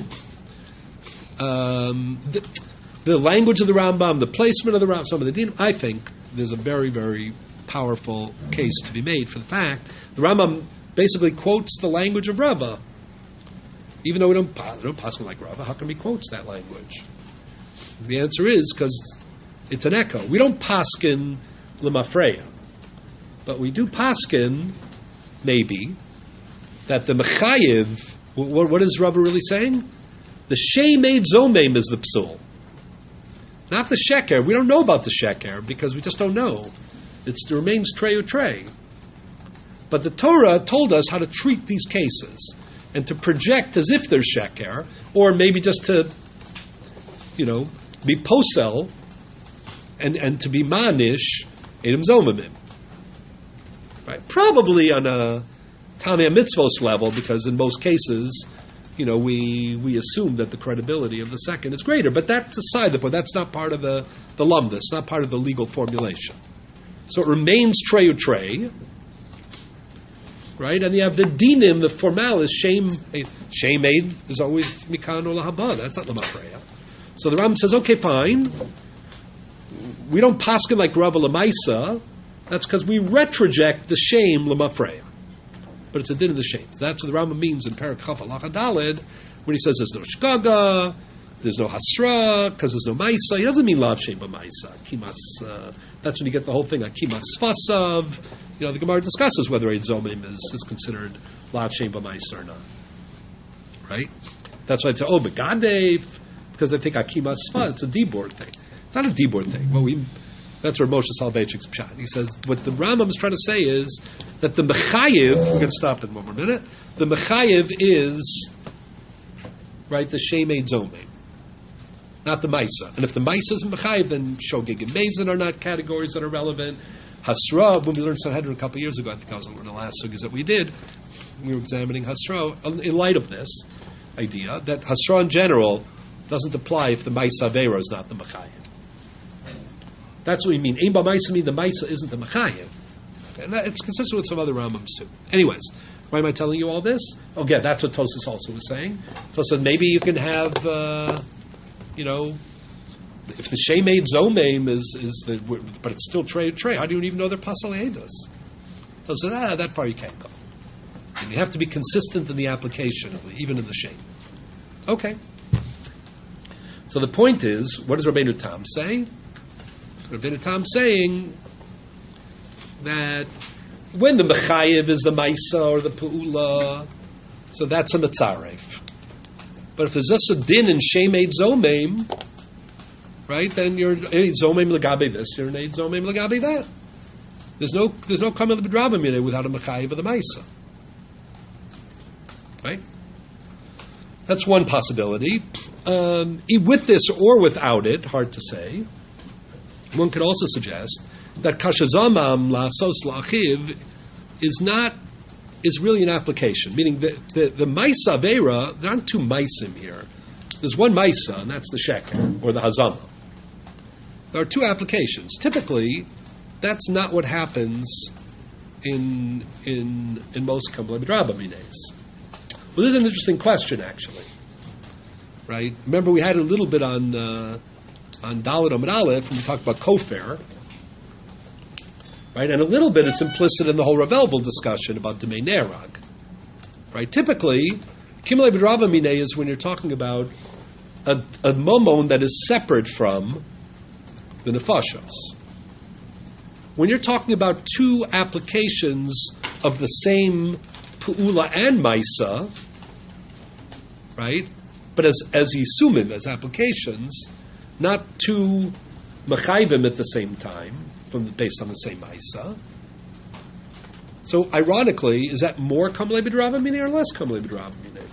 um, the, the language of the Rambam, the placement of the Rambam, some of the din, I think there's a very, very powerful case to be made for the fact the Rambam basically quotes the language of Rava. Even though we don't, we don't paskin like Rava, how come he quotes that language? The answer is because it's an echo. We don't paskin l'mafreya, but we do paskin, maybe, that the mechayiv, what, what is Rava really saying? The shemed zomem is the psul. Not the sheker. We don't know about the sheker because we just don't know. It's, it remains trey or trey. But the Torah told us how to treat these cases and to project as if there's sheker, or maybe just to, you know, be posel and, and to be manish edom zomimim. Right? Probably on a Tamei Mitzvos level, because in most cases, you know, we we assume that the credibility of the second is greater. But that's aside the point. That's not part of the, the lumdus, not part of the legal formulation. So it remains trey or trey, right? And you have the dinim, the formalis, shame, shame aid is always mikan or lahaba. That's not lamafreya. So the Ram says, okay, fine. We don't paskin like Rava Lamaisa. That's because we retroject the shame lamafreya. But it's a din of the shames. That's what the Rambam means in Parak Chaf Halacha Daled when he says there's no shgaga, there's no hasra, because there's no maisa. He doesn't mean lav shem b'maisa. Kimas. Uh, that's when you get the whole thing like kimas sfasav. you know, the Gemara discusses whether Eid Zomim is, is considered Lav Shem B'Maisa or not. Right? That's why I say, oh, Begadev, because I think Akima Sfa, it's a Dibor thing. It's not a Dibor thing. Well, we, that's where Moshe Soloveitchik's pshat. He says, what the Rambam is trying to say is that the Mechayiv, we're going to stop in one more minute, the Mechayiv is, right, the Shem Eid Zomim, not the Maisa. And if the Maisa is Mechayiv, then Shogeg and Mezin are not categories that are relevant. Hasra, when we learned Sanhedrin a couple of years ago, I think I was on one of the last sugyas that we did, we were examining Hasra, in light of this idea, that Hasra in general doesn't apply if the Maisa Avera is not the Mechayiv. That's what we mean. Ein ba Maisa mean the Maisa isn't the Mechayiv. And that, it's consistent with some other Rambams too. Anyways, why am I telling you all this? Oh, yeah, that's what Tosas also was saying. Tosas, maybe you can have, uh, you know, if the Shemed Zomeim is, is the, but it's still Trey Trey, how do you even know they're Pasal Eidos? Tosas, ah, that far you can't go. And you have to be consistent in the application, even in the Shem. Okay. So the point is, what does Rabbeinu Tam say? Rabbeinu Tam saying that when the Mechayiv is the Maisa or the Pe'ula, so that's a Metzaref. But if there's just a din in Shem Eid Zomeim, right, then you're Eid Zomeim Legabe this, you're an Eid Zomeim Legabe that. There's no there's no Kamel B'drabim without a Mechayiv of the Maisa. Right? That's one possibility. Um, with this or without it, hard to say. One could also suggest that kashazamam la'asos la'achiv is not is really an application, meaning the the, the maisa avera, there aren't two maisim here. There's one maisa, and that's the sheker or the hazama. There are two applications. Typically, that's not what happens in in in most Kabbalah Midraba mines. Well, this is an interesting question, actually. Right? Remember, we had a little bit on uh, on Dalet Amud Aleph when we talked about Kofer, right? And a little bit it's implicit in the whole Rav Elvel discussion about Demei Nerag, right? Typically, Kimlei B'Rava Minei is when you're talking about a, a momon that is separate from the nefashos. When you're talking about two applications of the same Pu'ula and Maisa, right? But as as Yisumim, as applications, not two Mechayvim at the same time, from based on the same Maisa. So, ironically, is that more Kamlei B'Drava Minei or less Kamlei B'Drava Minei?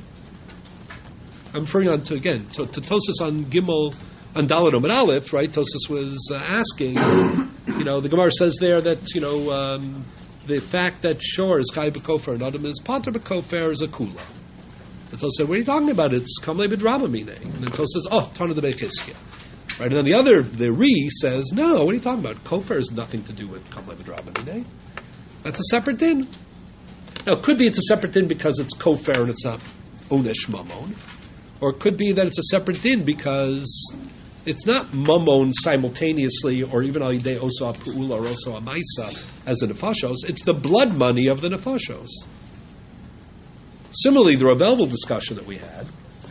I'm referring on to, again, to, to Tosas on Gimel, on Dalet Amud Aleph, right? Tosas was uh, asking, you know, the Gemara says there that, you know, um, the fact that Shor is Chai B'Kofer and Adam is Pater B'Kofer is a Kula. And Tosas said, what are you talking about? It's Kamlei B'Drava Minei. And then Tosas says, oh, Tana de Bechizkiah. Right? And then the other, the Ri says, no, what are you talking about? Kofer has nothing to do with Kamlei B'Drava Minei. That's a separate din. Now, it could be it's a separate din because it's Kofer and it's not Onesh Mamon. Or it could be that it's a separate din because it's not Mamon simultaneously, or even Al Yidei Oso HaPu'ula or Oso HaMaisa as the Nefashos. It's the blood money of the Nefashos. Similarly, the Rav Elvel discussion that we had,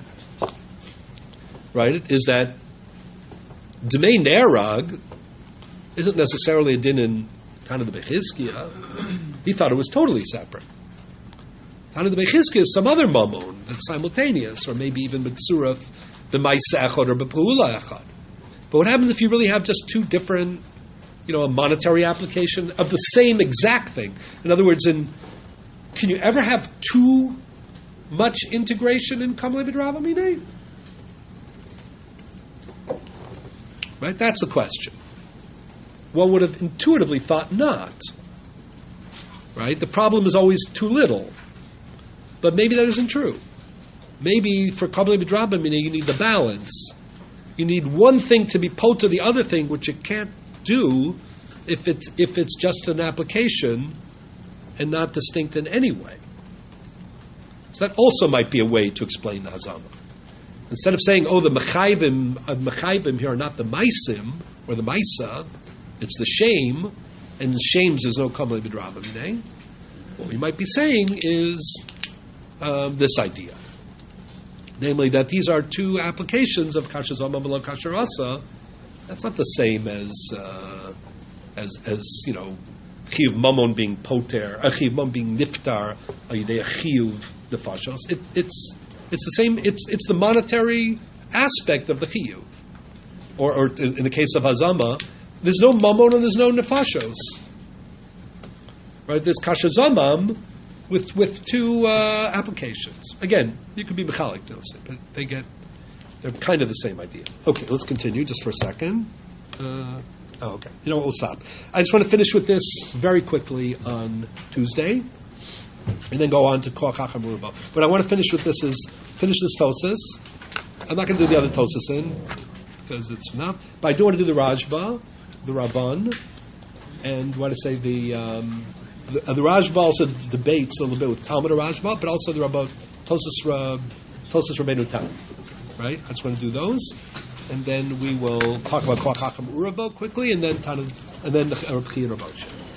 right, is that Demei Nerag isn't necessarily a din in Tana de Bechizkiah. He thought it was totally separate. Tana de Bechizkiah is some other mamon that's simultaneous, or maybe even B'Tsuraf, the Maisa Echad or B'Pu'ula Echad. But what happens if you really have just two different, you know, a monetary application of the same exact thing? In other words, in can you ever have too much integration in Kamlei B'Drava Minei? Right? That's the question. One would have intuitively thought not. Right? The problem is always too little. But maybe that isn't true. Maybe for Kamlei B'Drava Minei you need the balance. You need one thing to be po to the other thing, which you can't do if it's if it's just an application and not distinct in any way. So that also might be a way to explain the Hazama. Instead of saying, oh, the Mechayvim of Mechayvim here are not the Maisim or the Maisa, it's the shame, and the shames is no Kamlei B'Drava Minei. What we might be saying is um, this idea. Namely, that these are two applications of Kasher Zama below Kasher Asa. That's not the same as, uh, as, as, you know, chiyuv mamon being poter, a chiyuv mamon being niftar, a chiyuv nefashos. It, it's it's the same. It's it's the monetary aspect of the chiyuv. Or, or in, in the case of hazama, there's no mamon and there's no nefashos. Right? There's kasha zamam with with two uh, applications. Again, you could be mechalik, but they get they're kind of the same idea. Okay, let's continue just for a second. Uh, oh, okay. You know what? We'll stop. I just want to finish with this very quickly on Tuesday, and then go on to Koach Hacham Ruba. But I want to finish with this is finish this Tosis. I'm not going to do the other Tosis in because it's enough. But I do want to do the Rajba, the Rabban, and want to say the um, the, uh, the Rajba also debates a little bit with Talmud Rajba, but also the Rabban Tosis Rab, Tosis Rabbeinu Tam. Right? I just want to do those, and then we will talk about Koach Hacham Ruba quickly, and then Tanad, and then Rabbi Chia and Rabbi Shua.